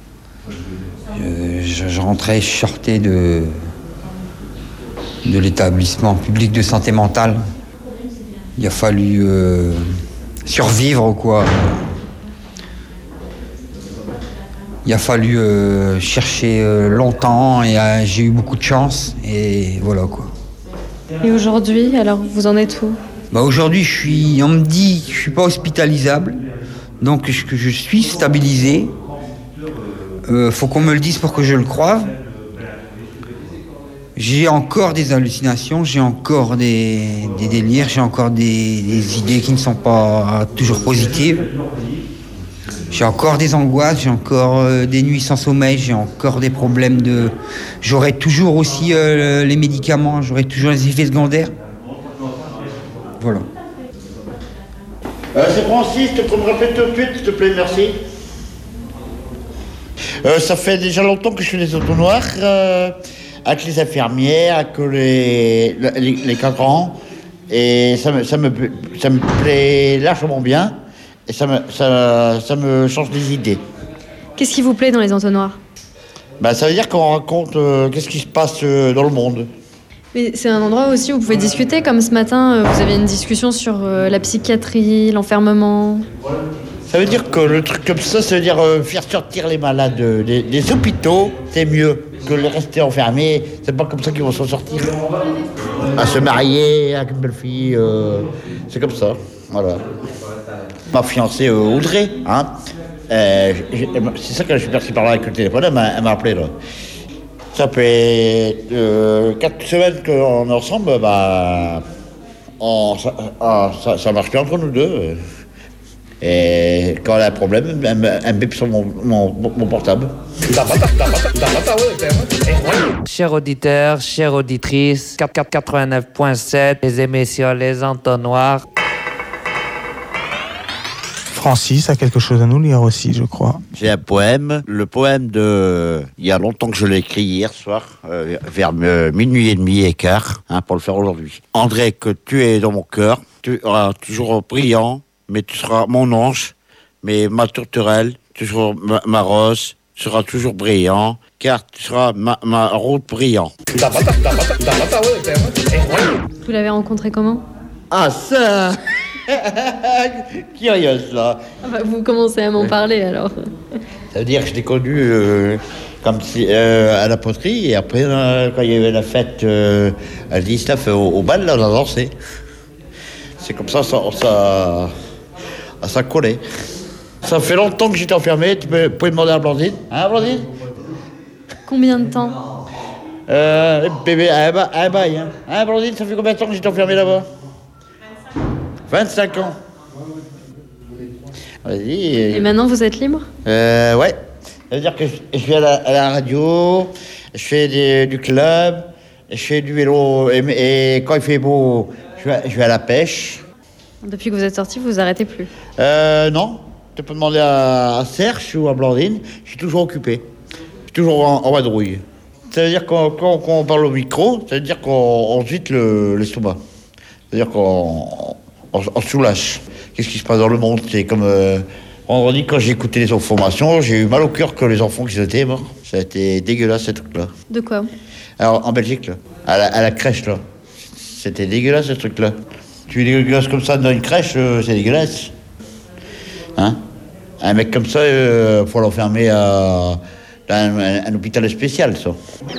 Je, je, je rentrais, je sortais de, de l'établissement public de santé mentale. Il a fallu euh, survivre, quoi. Il a fallu euh, chercher euh, longtemps et euh, j'ai eu beaucoup de chance et voilà, quoi. Et aujourd'hui, alors vous en êtes où? Bah aujourd'hui, je suis, on me dit que je suis pas hospitalisable. Donc je, je suis stabilisé. Euh, faut qu'on me le dise pour que je le croie. J'ai encore des hallucinations, j'ai encore des, des délires, j'ai encore des, des idées qui ne sont pas toujours positives. J'ai encore des angoisses, j'ai encore euh, des nuits sans sommeil, j'ai encore des problèmes de... J'aurai toujours aussi euh, les médicaments, j'aurai toujours les effets secondaires. Voilà. Euh, c'est Francis, tu peux me rappeler tout de suite, s'il te plaît, merci. Euh, ça fait déjà longtemps que je fais des entonnoirs, euh, avec les infirmières, avec les, les, les cadrans, et ça me, ça, me, ça me plaît largement bien, et ça me, ça, ça me change des idées. Qu'est-ce qui vous plaît dans les entonnoirs? Bah, ça veut dire qu'on raconte euh, qu'est-ce qui se passe euh, dans le monde. Mais c'est un endroit aussi où vous pouvez discuter, comme ce matin, euh, vous avez une discussion sur euh, la psychiatrie, l'enfermement. Ça veut dire que le truc comme ça, ça veut dire euh, faire sortir les malades euh, des, des hôpitaux, c'est mieux que les rester enfermés. C'est pas comme ça qu'ils vont s'en sortir. À se marier avec une belle fille, euh, c'est comme ça, voilà. Ma fiancée euh, Audrey, hein, euh, c'est ça que je suis parti par là avec le téléphone, elle m'a, elle m'a appelé là. Ça fait euh, quatre semaines qu'on est ensemble, bah, on, ça, ça, ça marche bien entre nous deux. Et quand elle a un problème, elle me, elle me bip sur mon, mon, mon portable. Chers auditeurs, chères auditrices, quatre-vingt-neuf point sept, les émissions Les Entonnoirs. Francis a quelque chose à nous lire aussi, je crois. J'ai un poème, le poème de... Il y a longtemps que je l'ai écrit hier soir, euh, vers euh, minuit et demi et quart, hein, pour le faire aujourd'hui. André, que tu es dans mon cœur, tu seras toujours brillant, mais tu seras mon ange, mais ma tourterelle, toujours ma, ma rose, tu seras toujours brillant, car tu seras ma, ma route brillant. Vous l'avez rencontré comment? Ah ça Curieuse là. Ah bah, vous commencez à m'en parler alors. Ça veut dire que je l'ai connu euh, comme si, euh, à la poterie, et après, euh, quand il y avait la fête euh, à dix-neuf au, au bal, là, on a dansé. C'est comme ça, ça, ça, ça collait. Ça fait longtemps que j'étais enfermé, tu peux, peux demander à Blandine. Hein, Blandine? Combien de temps? Euh, bébé, un bail, un bail, hein. Hein, Blandine, ça fait combien de temps que j'étais enfermé là-bas? vingt-cinq ans. Vas-y. Et maintenant, vous êtes libre? Euh, ouais. Ça veut dire que je, je vais à la, à la radio, je fais des, du club, je fais du vélo, et, et quand il fait beau, je vais, je vais à la pêche. Depuis que vous êtes sorti, vous vous arrêtez plus? Euh, non. Tu peux demander à, à Serge ou à Blandine. Je suis toujours occupé. Je suis toujours en, en vadrouille. Ça veut dire qu'on, quand, quand on parle au micro, ça veut dire qu'on on vite le, l'estomac. Ça veut dire qu'on on, on soulage. Qu'est-ce qui se passe dans le monde? C'est comme... Euh, vendredi, quand j'ai écouté les informations, j'ai eu mal au cœur que les enfants qui étaient morts. Ça a été dégueulasse, ces trucs-là. De quoi? Alors, en Belgique, là, à la, à la crèche, là. C'était dégueulasse, ce truc-là. Tu es dégueulasse comme ça dans une crèche, euh, c'est dégueulasse. Hein? Un mec comme ça, il euh, faut l'enfermer à, dans un, un, un hôpital spécial, ça.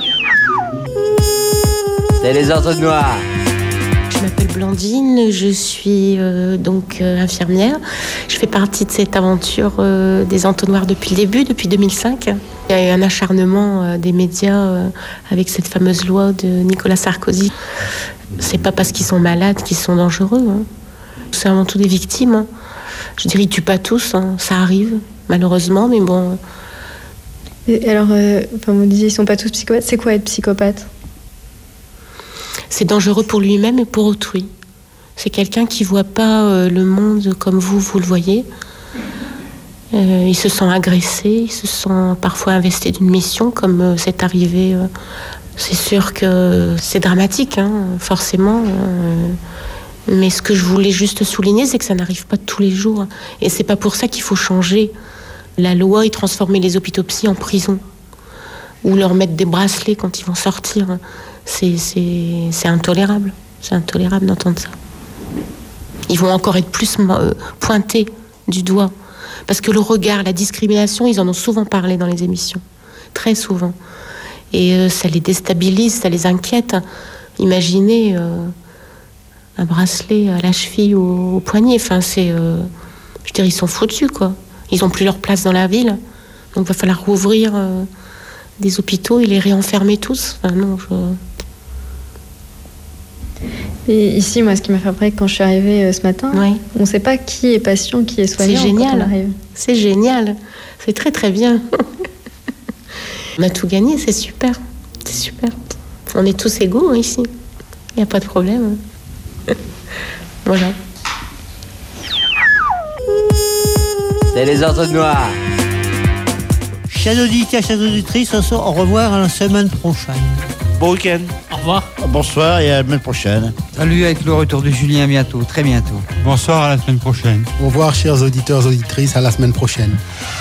C'est les entonnoirs. Je m'appelle Blandine, je suis euh, donc euh, infirmière. Je fais partie de cette aventure euh, des entonnoirs depuis le début, depuis deux mille cinq. Il y a eu un acharnement euh, des médias euh, avec cette fameuse loi de Nicolas Sarkozy. C'est pas parce qu'ils sont malades qu'ils sont dangereux. Hein. C'est avant tout des victimes. Hein. Je dirais, ils tuent pas tous, hein. Ça arrive, malheureusement, mais bon. Et alors, euh, enfin, vous disiez, ils sont pas tous psychopathes. C'est quoi être psychopathe? C'est dangereux pour lui-même et pour autrui. C'est quelqu'un qui voit pas euh, le monde comme vous, vous le voyez. Euh, il se sent agressé, il se sent parfois investi d'une mission, comme euh, c'est arrivé. Euh, c'est sûr que c'est dramatique, hein, forcément. Euh, mais ce que je voulais juste souligner, c'est que ça n'arrive pas tous les jours. Et c'est pas pour ça qu'il faut changer la loi et transformer les hôpitaux psy en prison. Ou leur mettre des bracelets quand ils vont sortir. C'est, c'est, c'est intolérable. C'est intolérable d'entendre ça. Ils vont encore être plus euh, pointés du doigt. Parce que le regard, la discrimination, ils en ont souvent parlé dans les émissions. Très souvent. Et euh, ça les déstabilise, ça les inquiète. Imaginez euh, un bracelet à la cheville ou au, au poignet. Enfin, c'est... Euh, je veux dire, ils sont foutus, quoi. Ils n'ont plus leur place dans la ville. Donc il va falloir rouvrir euh, des hôpitaux et les réenfermer tous. Enfin, non, je... Et ici, moi, ce qui m'a fait après, quand je suis arrivée euh, ce matin, ouais. On ne sait pas qui est patient, qui est soignant. C'est génial. Quand on arrive. C'est génial. C'est très très bien. On a tout gagné, c'est super. C'est super. On est tous égaux hein, ici. Il n'y a pas de problème. Voilà. C'est les entonnoirs. Chers auditeurs, chères auditrices, au revoir à la semaine prochaine. Bon week-end. Au revoir. Bonsoir et à la semaine prochaine. Salut, avec le retour de Julien bientôt, très bientôt. Bonsoir, à la semaine prochaine. Au revoir, chers auditeurs, auditrices, à la semaine prochaine.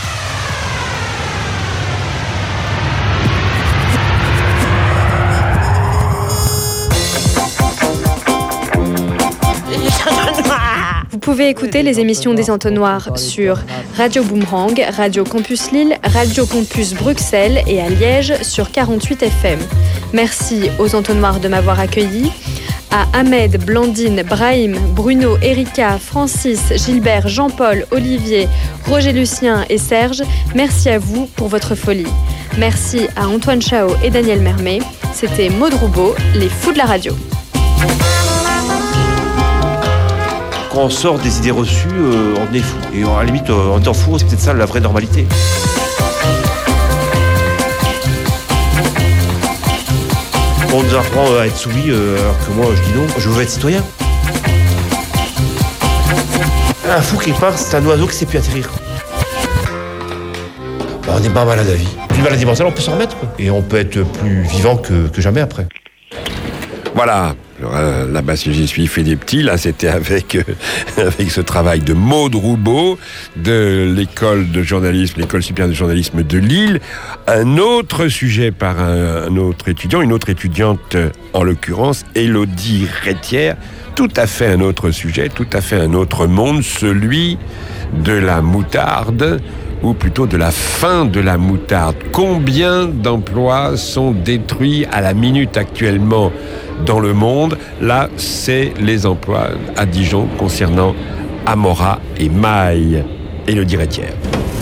Vous pouvez écouter les émissions des Entonnoirs sur Radio Boomerang, Radio Campus Lille, Radio Campus Bruxelles et à Liège sur quarante-huit F M. Merci aux Entonnoirs de m'avoir accueilli. À Ahmed, Blandine, Brahim, Bruno, Erika, Francis, Gilbert, Jean-Paul, Olivier, Roger Lucien et Serge, merci à vous pour votre folie. Merci à Antoine Chao et Daniel Mermet. C'était Maud Roubaud, les fous de la radio. Quand on sort des idées reçues, euh, on est fou. Et à la limite, euh, on est en fou, c'est peut-être ça la vraie normalité. On nous apprend à être soumis, euh, alors que moi, je dis non, je veux être citoyen. Un fou quelque part, c'est un oiseau qui sait plus atterrir. Bah, on n'est pas malade à vie. Une maladie mentale, on peut s'en remettre, quoi. Et on peut être plus vivant que, que jamais après. Voilà. Alors, euh, là-bas, si j'y suis fait des petits, là, c'était avec, euh, avec ce travail de Maud Roubaud, de l'école de journalisme, l'école supérieure de journalisme de Lille. Un autre sujet par un, un autre étudiant, une autre étudiante, en l'occurrence, Élodie Rétière. Tout à fait un autre sujet, tout à fait un autre monde, celui de la moutarde ou plutôt de la fin de la moutarde. Combien d'emplois sont détruits à la minute actuellement dans le monde? Là, c'est les emplois à Dijon concernant Amora et Maille. Et le dirait-il.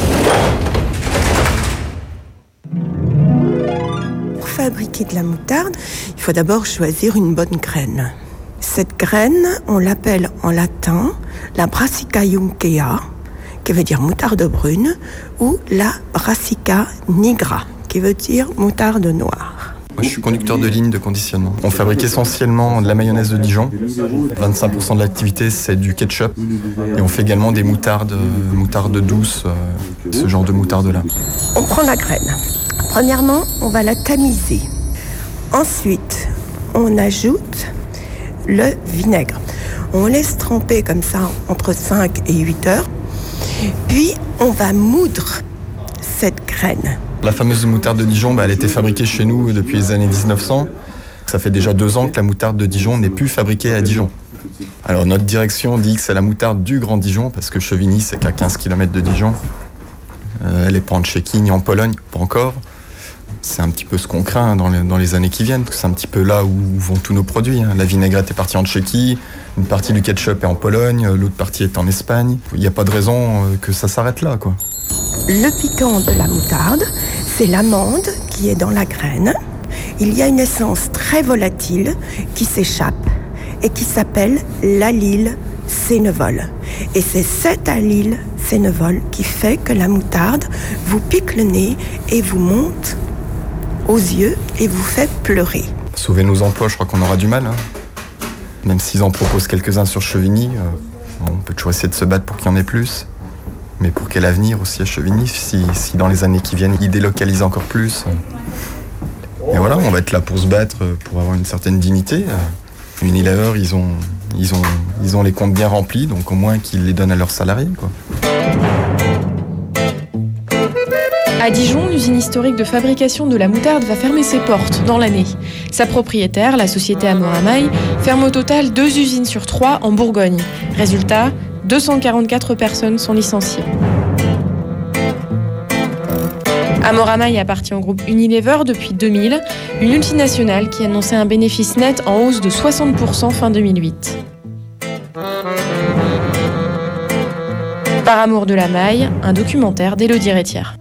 Pour fabriquer de la moutarde, il faut d'abord choisir une bonne graine. Cette graine, on l'appelle en latin la Brassica juncea, qui veut dire moutarde brune, ou la Brassica nigra, qui veut dire moutarde noire. Moi, je suis conducteur de ligne de conditionnement. On fabrique essentiellement de la mayonnaise de Dijon. vingt-cinq pour cent de l'activité, c'est du ketchup. Et on fait également des moutardes, euh, moutardes douces, euh, ce genre de moutarde-là. On prend la graine. Premièrement, on va la tamiser. Ensuite, on ajoute le vinaigre. On laisse tremper comme ça entre cinq et huit heures. Puis, on va moudre cette graine. La fameuse moutarde de Dijon, bah, elle a été fabriquée chez nous depuis les années dix-neuf cents. Ça fait déjà deux ans que la moutarde de Dijon n'est plus fabriquée à Dijon. Alors notre direction dit que c'est la moutarde du Grand Dijon, parce que Chevigny, c'est qu'à quinze kilomètres de Dijon. Euh, elle n'est pas en Tchéquie ni en Pologne, pas encore. C'est un petit peu ce qu'on craint dans les, dans les années qui viennent, parce que c'est un petit peu là où vont tous nos produits. Hein. La vinaigrette est partie en Tchéquie, une partie du ketchup est en Pologne, l'autre partie est en Espagne. Il n'y a pas de raison que ça s'arrête là, quoi. Le piquant de la moutarde, c'est l'amande qui est dans la graine. Il y a une essence très volatile qui s'échappe et qui s'appelle l'allyle sénévol. Et c'est cet allyle sénévol qui fait que la moutarde vous pique le nez et vous monte aux yeux et vous fait pleurer. Sauver nos emplois, je crois qu'on aura du mal. Hein. Même s'ils en proposent quelques-uns sur Chevigny, euh, on peut toujours essayer de se battre pour qu'il y en ait plus. Mais pour quel avenir aussi à Chevigny, si, si dans les années qui viennent, ils délocalisent encore plus. Et voilà, on va être là pour se battre, pour avoir une certaine dignité. Unilever, ils ont, ils ont, ils ont les comptes bien remplis, donc au moins qu'ils les donnent à leurs salariés, quoi. À Dijon, l'usine historique de fabrication de la moutarde va fermer ses portes dans l'année. Sa propriétaire, la société Amora Maille, ferme au total deux usines sur trois en Bourgogne. Résultat, deux cent quarante-quatre personnes sont licenciées. Amora Maille appartient au groupe Unilever depuis deux mille, une multinationale qui annonçait un bénéfice net en hausse de soixante pour cent fin deux mille huit. Par amour de la maille, un documentaire d'Élodie Rétière.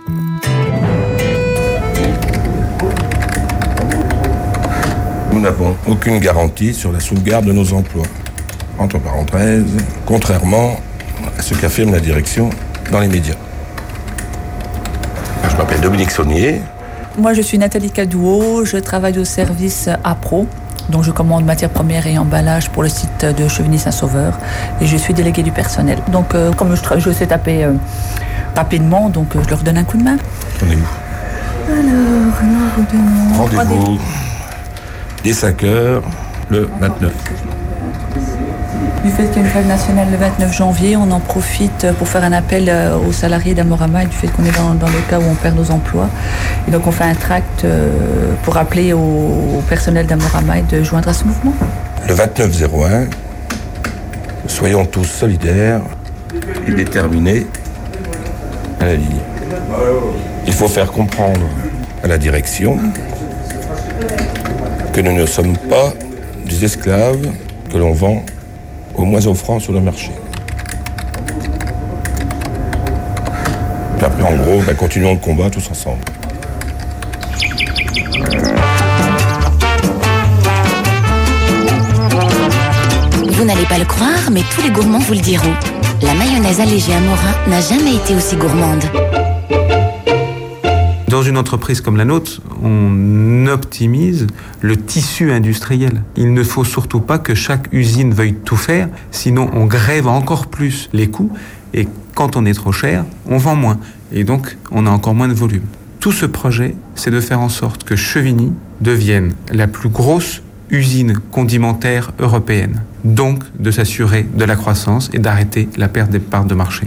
Nous n'avons aucune garantie sur la sauvegarde de nos emplois. Entre parenthèses, contrairement à ce qu'affirme la direction dans les médias. Je m'appelle Dominique Saunier. Moi, je suis Nathalie Cadouot, je travaille au service APRO, donc je commande matières premières et emballage pour le site de Chevigny-Saint-Sauveur, et je suis déléguée du personnel. Donc, euh, comme je, je sais taper euh, rapidement, donc euh, je leur donne un coup de main. On est où? Alors, Rendez-vous. Rendez-vous. Dès cinq heures, le vingt-neuf. Du fait qu'il y a une grève nationale le vingt-neuf janvier, on en profite pour faire un appel aux salariés d'Amora Maille du fait qu'on est dans, dans le cas où on perd nos emplois. Et donc on fait un tract pour appeler au personnel d'Amora Maille de joindre à ce mouvement. Le vingt-neuf zéro un, soyons tous solidaires et déterminés à la ligne. Il faut faire comprendre à la direction que nous ne sommes pas des esclaves que l'on vend au moins offrant sur le marché. Et après, en gros, bah, continuons le combat tous ensemble. Vous n'allez pas le croire, mais tous les gourmands vous le diront. La mayonnaise allégée Amora n'a jamais été aussi gourmande. Dans une entreprise comme la nôtre, on optimise le tissu industriel. Il ne faut surtout pas que chaque usine veuille tout faire, sinon on grève encore plus les coûts et quand on est trop cher, on vend moins et donc on a encore moins de volume. Tout ce projet, c'est de faire en sorte que Chevigny devienne la plus grosse usine condimentaire européenne, donc de s'assurer de la croissance et d'arrêter la perte des parts de marché.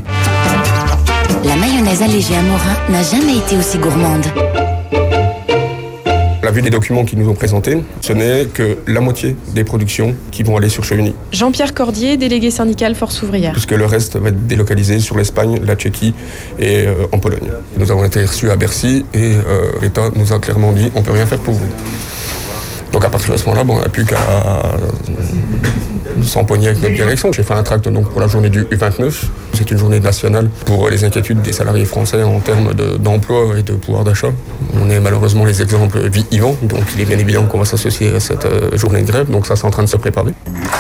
La mayonnaise allégée Amora n'a jamais été aussi gourmande. La vue des documents qu'ils nous ont présentés, ce n'est que la moitié des productions qui vont aller sur Chevigny. Jean-Pierre Cordier, délégué syndical Force ouvrière. Puisque le reste va être délocalisé sur l'Espagne, la Tchéquie et euh, en Pologne. Nous avons été reçus à Bercy et euh, l'État nous a clairement dit on ne peut rien faire pour vous. Donc à partir de ce moment-là, bon, on n'a plus qu'à s'empoigner avec notre direction. J'ai fait un tract donc, pour la journée du U vingt-neuf. C'est une journée nationale pour les inquiétudes des salariés français en termes de, d'emploi et de pouvoir d'achat. On est malheureusement les exemples vivants, donc il est bien évident qu'on va s'associer à cette euh, journée de grève. Donc ça, c'est en train de se préparer.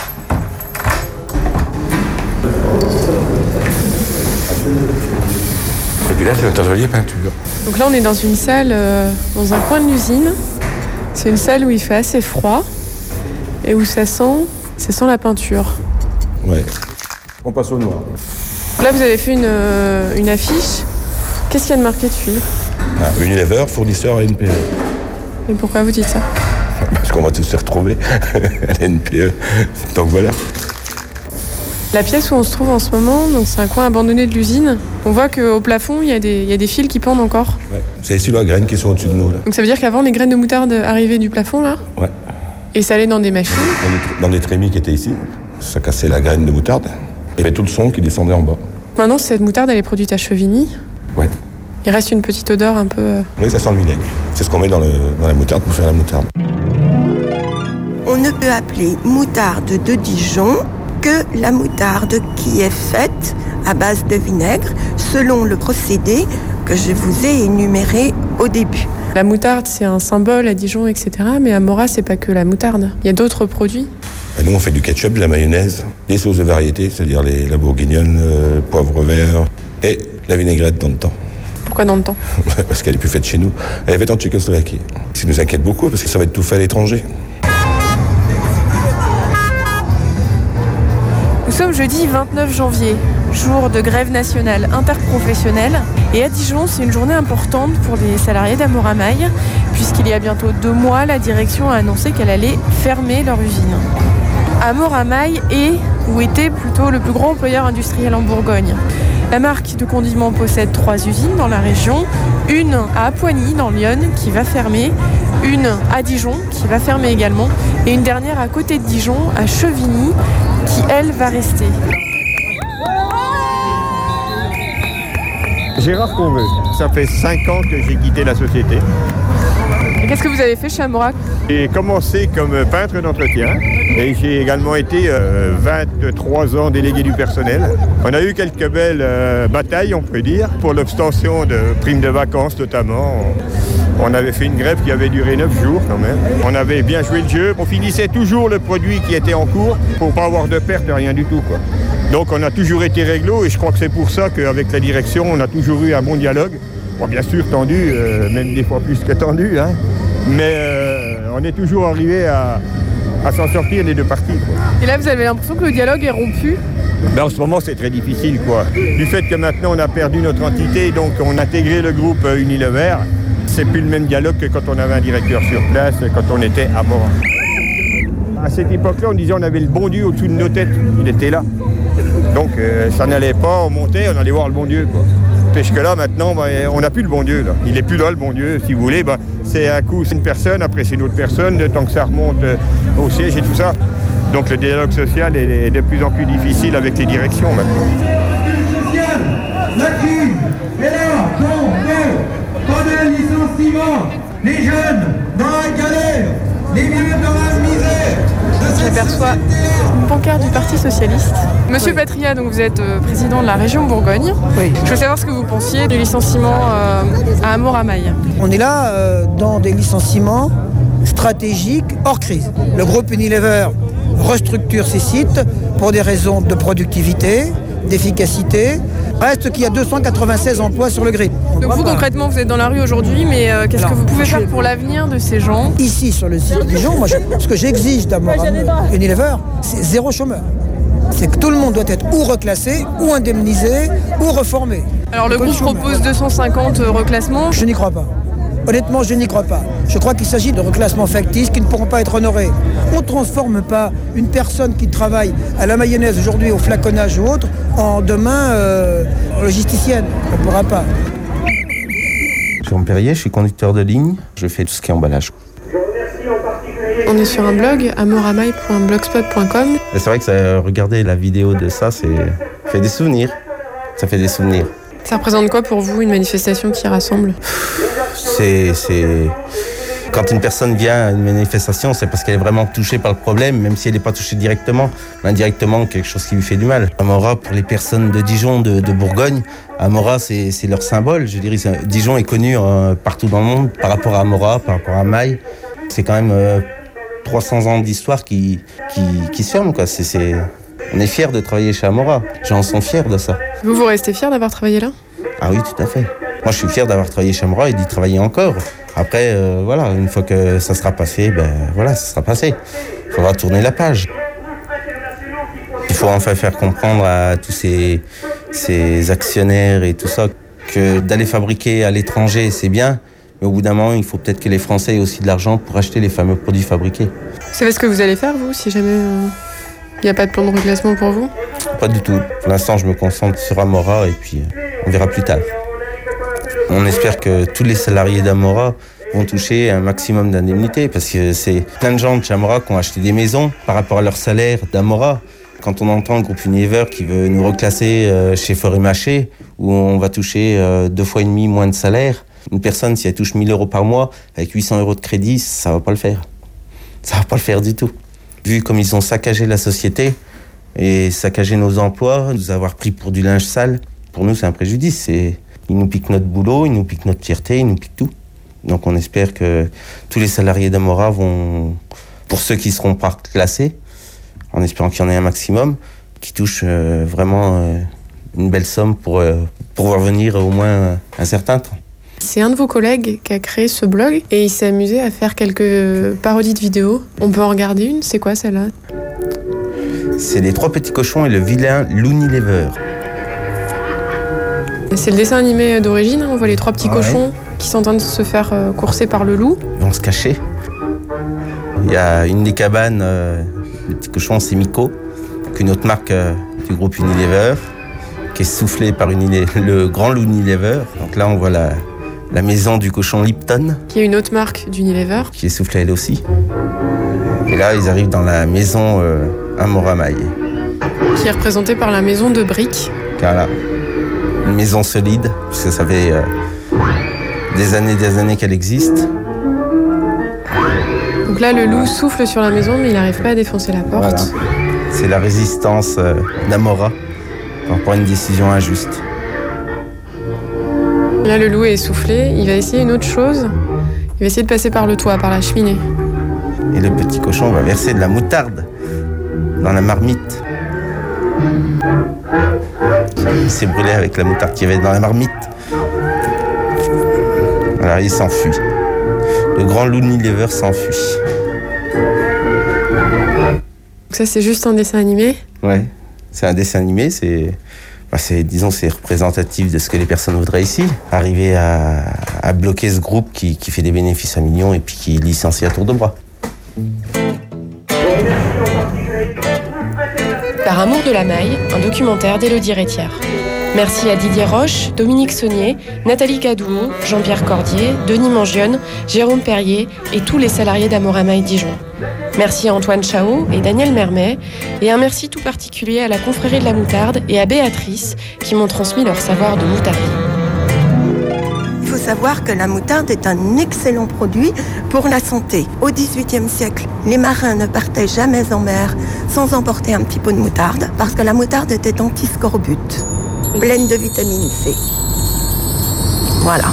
Et puis là, c'est notre atelier peinture. Donc là, on est dans une salle, euh, dans un coin de l'usine. C'est une salle où il fait assez froid et où ça sent, ça sent la peinture. Ouais. On passe au noir. Là, vous avez fait une, euh, une affiche. Qu'est-ce qu'il y a de marqué dessus? Ah, Unilever, fournisseur à N P E. Et pourquoi vous dites ça? Parce qu'on va tous se retrouver à la N P E. Donc voilà. La pièce où on se trouve en ce moment, donc c'est un coin abandonné de l'usine. On voit qu'au plafond, il y, a des, il y a des fils qui pendent encore. Ouais. C'est les silos à graines qui sont au-dessus de nous. Là. Donc ça veut dire qu'avant, les graines de moutarde arrivaient du plafond, là? Ouais. Et ça allait dans des machines? Dans des, dans des trémies qui étaient ici. Ça cassait la graine de moutarde. Il y avait tout le son qui descendait en bas. Maintenant, cette moutarde, elle est produite à Chevigny. Ouais. Il reste une petite odeur un peu... Oui, ça sent le vinaigre. C'est ce qu'on met dans, le, dans la moutarde pour faire la moutarde. On ne peut appeler moutarde de Dijon que la moutarde qui est faite à base de vinaigre selon le procédé que je vous ai énuméré au début. La moutarde, c'est un symbole à Dijon, et cetera. Mais à Morat, c'est pas que la moutarde. Il y a d'autres produits. Nous, on fait du ketchup, de la mayonnaise, des sauces de variété, c'est-à-dire les, la bourguignonne, le poivre vert et la vinaigrette dans le temps. Pourquoi dans le temps? Parce qu'elle est plus faite chez nous. Elle est faite en Tchécoslovaquie. Ce qui nous inquiète beaucoup, parce que ça va être tout fait à l'étranger. Nous sommes jeudi vingt-neuf janvier, jour de grève nationale interprofessionnelle. Et à Dijon, c'est une journée importante pour les salariés d'Amoramaille, puisqu'il y a bientôt deux mois, la direction a annoncé qu'elle allait fermer leur usine. Amoramaille est, ou était plutôt, le plus grand employeur industriel en Bourgogne. La marque de condiments possède trois usines dans la région, une à Appoigny dans l'Yonne qui va fermer, une à Dijon qui va fermer également, et une dernière à côté de Dijon, à Chevigny, qui elle va rester. Gérard Conveux, ça fait cinq ans que j'ai quitté la société. Et qu'est-ce que vous avez fait chez Amorak? J'ai commencé comme peintre d'entretien et j'ai également été euh, vingt-trois ans délégué du personnel. On a eu quelques belles euh, batailles, on peut dire, pour l'obtention de primes de vacances notamment. On avait fait une grève qui avait duré neuf jours quand même. On avait bien joué le jeu. On finissait toujours le produit qui était en cours pour pas avoir de perte, rien du tout, quoi. Donc on a toujours été réglo et je crois que c'est pour ça qu'avec la direction, on a toujours eu un bon dialogue. Bon, bien sûr tendu, euh, même des fois plus que tendu, hein. Mais euh, on est toujours arrivé à, à s'en sortir les deux parties, quoi. Et là, vous avez l'impression que le dialogue est rompu? Ben, en ce moment, c'est très difficile, quoi. Du fait que maintenant, on a perdu notre entité, donc on a intégré le groupe Unilever. C'est plus le même dialogue que quand on avait un directeur sur place, quand on était à Morat. À cette époque-là, on disait on avait le bon Dieu au-dessus de nos têtes. Il était là. Donc euh, ça n'allait pas, on montait, on allait voir le bon Dieu, quoi. Parce que là, maintenant, bah, on n'a plus le bon Dieu, là. Il n'est plus là, le bon Dieu, si vous voulez. Bah, c'est un coup, c'est une personne, après c'est une autre personne, le temps que ça remonte euh, au siège et tout ça. Donc le dialogue social est, est de plus en plus difficile avec les directions, maintenant. Et là, pendant le licenciement, les jeunes dans la galère, les vieux dans la misère. J'aperçois une pancarte du Parti Socialiste. Monsieur oui. Patria, donc vous êtes euh, président de la région Bourgogne. Oui. Je veux savoir ce que vous pensiez du licenciement euh, à Amoramaille. On est là euh, dans des licenciements stratégiques hors crise. Le groupe Unilever restructure ses sites pour des raisons de productivité, d'efficacité. Reste qu'il y a deux cent quatre-vingt-seize emplois sur le grid. Donc vous, concrètement, vous êtes dans la rue aujourd'hui, mais euh, qu'est-ce Alors, que vous pouvez faire pour l'avenir de ces gens? Ici, sur le site de Dijon, moi, je, ce que j'exige d'Amoramaille Unilever, c'est zéro chômeur. C'est que tout le monde doit être ou reclassé, ou indemnisé, ou reformé. Alors le groupe propose deux cent cinquante reclassements. Je n'y crois pas. Honnêtement, je n'y crois pas. Je crois qu'il s'agit de reclassements factices qui ne pourront pas être honorés. On ne transforme pas une personne qui travaille à la mayonnaise aujourd'hui au flaconnage ou autre en demain euh, logisticienne. On ne pourra pas. Jean Perrier, je suis conducteur de ligne. Je fais tout ce qui est emballage. On est sur un blog, amoramaille point blogspot point com. C'est vrai que ça, regarder la vidéo de ça, c'est ça fait des souvenirs. Ça fait des souvenirs. Ça représente quoi pour vous, une manifestation qui rassemble ? C'est, c'est... Quand une personne vient à une manifestation, c'est parce qu'elle est vraiment touchée par le problème, même si elle n'est pas touchée directement, mais indirectement, quelque chose qui lui fait du mal. Amora, pour les personnes de Dijon, de, de Bourgogne, Amora, c'est, c'est leur symbole. Je dirais, Dijon est connu euh, partout dans le monde par rapport à Amora, par rapport à Maille. C'est quand même euh, trois cents ans d'histoire qui, qui, qui se ferment, quoi. C'est, c'est... On est fiers de travailler chez Amora. Les gens sont fiers de ça. Vous, vous restez fiers d'avoir travaillé là ? Ah oui, tout à fait. Moi, je suis fier d'avoir travaillé chez Amora et d'y travailler encore. Après, euh, voilà, une fois que ça sera passé, ben voilà, ça sera passé. Il faudra tourner la page. Il faut enfin faire comprendre à tous ces, ces actionnaires et tout ça que d'aller fabriquer à l'étranger, c'est bien, mais au bout d'un moment, il faut peut-être que les Français aient aussi de l'argent pour acheter les fameux produits fabriqués. Vous savez ce que vous allez faire, vous, si jamais il euh, n'y a pas de plan de reclassement pour vous ? Pas du tout. Pour l'instant, je me concentre sur Amora et puis euh, on verra plus tard. On espère que tous les salariés d'Amora vont toucher un maximum d'indemnités parce que c'est plein de gens de chez Amora qui ont acheté des maisons par rapport à leur salaire d'Amora. Quand on entend le groupe Unilever qui veut nous reclasser chez Forêt Mâché, où on va toucher deux fois et demi moins de salaire, une personne, si elle touche mille euros par mois, avec huit cents euros de crédit, ça va pas le faire. Ça va pas le faire du tout. Vu comme ils ont saccagé la société et saccagé nos emplois, nous avoir pris pour du linge sale, pour nous c'est un préjudice. C'est... Ils nous piquent notre boulot, ils nous piquent notre fierté, ils nous piquent tout. Donc on espère que tous les salariés d'Amora vont, pour ceux qui seront pas classés, en espérant qu'il y en ait un maximum, qui touchent euh, vraiment euh, une belle somme pour euh, pouvoir venir au moins un certain temps. C'est un de vos collègues qui a créé ce blog et il s'est amusé à faire quelques parodies de vidéos. On peut en regarder une, c'est quoi celle-là ? C'est Les Trois Petits Cochons et le vilain L'Unilever. C'est le dessin animé d'origine, on voit les trois petits ouais. cochons qui sont en train de se faire courser par le loup. Ils vont se cacher. Il y a une des cabanes, euh, les petits cochons, c'est Miko, une autre marque euh, du groupe Unilever, qui est soufflée par Unile- le grand Unilever. Donc là, on voit la, la maison du cochon Lipton. Qui est une autre marque d'Unilever. Qui est soufflée elle aussi. Et là, ils arrivent dans la maison euh, Amoramaille. Qui est représentée par la maison de briques. Voilà. Une maison solide, parce que ça fait euh, des années des années qu'elle existe. Donc là, le loup souffle sur la maison, mais il n'arrive pas à défoncer la porte. Voilà. C'est la résistance euh, d'Amora par rapport à une décision injuste. Là, le loup est essoufflé, il va essayer une autre chose. Il va essayer de passer par le toit, par la cheminée. Et le petit cochon va verser de la moutarde dans la marmite. Il s'est brûlé avec la moutarde qu'il y avait dans la marmite. Alors il s'enfuit. Le grand Unilever s'enfuit. Donc ça, c'est juste un dessin animé ? Ouais, c'est un dessin animé. C'est, bah, c'est, disons, c'est représentatif de ce que les personnes voudraient ici. Arriver à, à bloquer ce groupe qui, qui fait des bénéfices à millions et puis qui licencie à tour de bras. Par amour de la maille, un documentaire d'Élodie Rétière. Merci à Didier Roche, Dominique Saunier, Nathalie Cadouot, Jean-Pierre Cordier, Denis Mangionne, Jérôme Perrier et tous les salariés d'Amoramaille Dijon. Merci à Antoine Chao et Daniel Mermet, et un merci tout particulier à la Confrérie de la Moutarde et à Béatrice qui m'ont transmis leur savoir de moutardier. Il faut savoir que la moutarde est un excellent produit pour la santé. Au dix-huitième siècle, les marins ne partaient jamais en mer sans emporter un petit pot de moutarde parce que la moutarde était anti-scorbut, pleine de vitamine C. Voilà.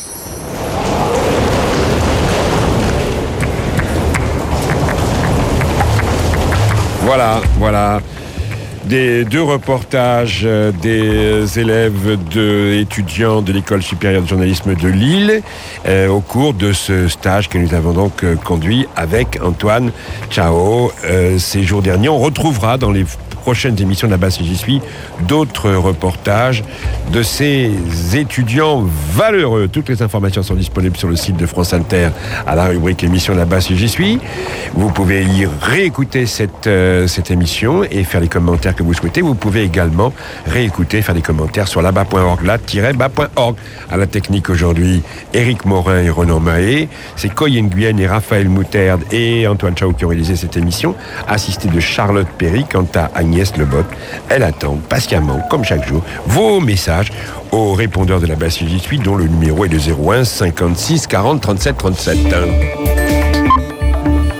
Voilà, voilà. Des deux reportages euh, des élèves de, étudiants de l'École supérieure de journalisme de Lille euh, au cours de ce stage que nous avons donc euh, conduit avec Antoine Chao euh, ces jours derniers. On retrouvera dans les prochaines émissions de la Basse et J'y suis, d'autres reportages de ces étudiants valeureux. Toutes les informations sont disponibles sur le site de France Inter à la rubrique émission de la Basse et J'y suis. Vous pouvez y réécouter cette, euh, cette émission et faire les commentaires que vous souhaitez. Vous pouvez également réécouter, faire des commentaires sur là-bas point org, là tiret bas point org. À la technique aujourd'hui, Éric Morin et Renan Mahé. C'est Coy Nguyen et Raphaël Moutarde et Antoine Chao qui ont réalisé cette émission, assisté de Charlotte Perry. Quant à Agnès Lebotte, elle attend patiemment, comme chaque jour, vos messages au répondeur de la Basse et J'y suis, dont le numéro est de zéro un cinquante-six quarante trente-sept trente-sept.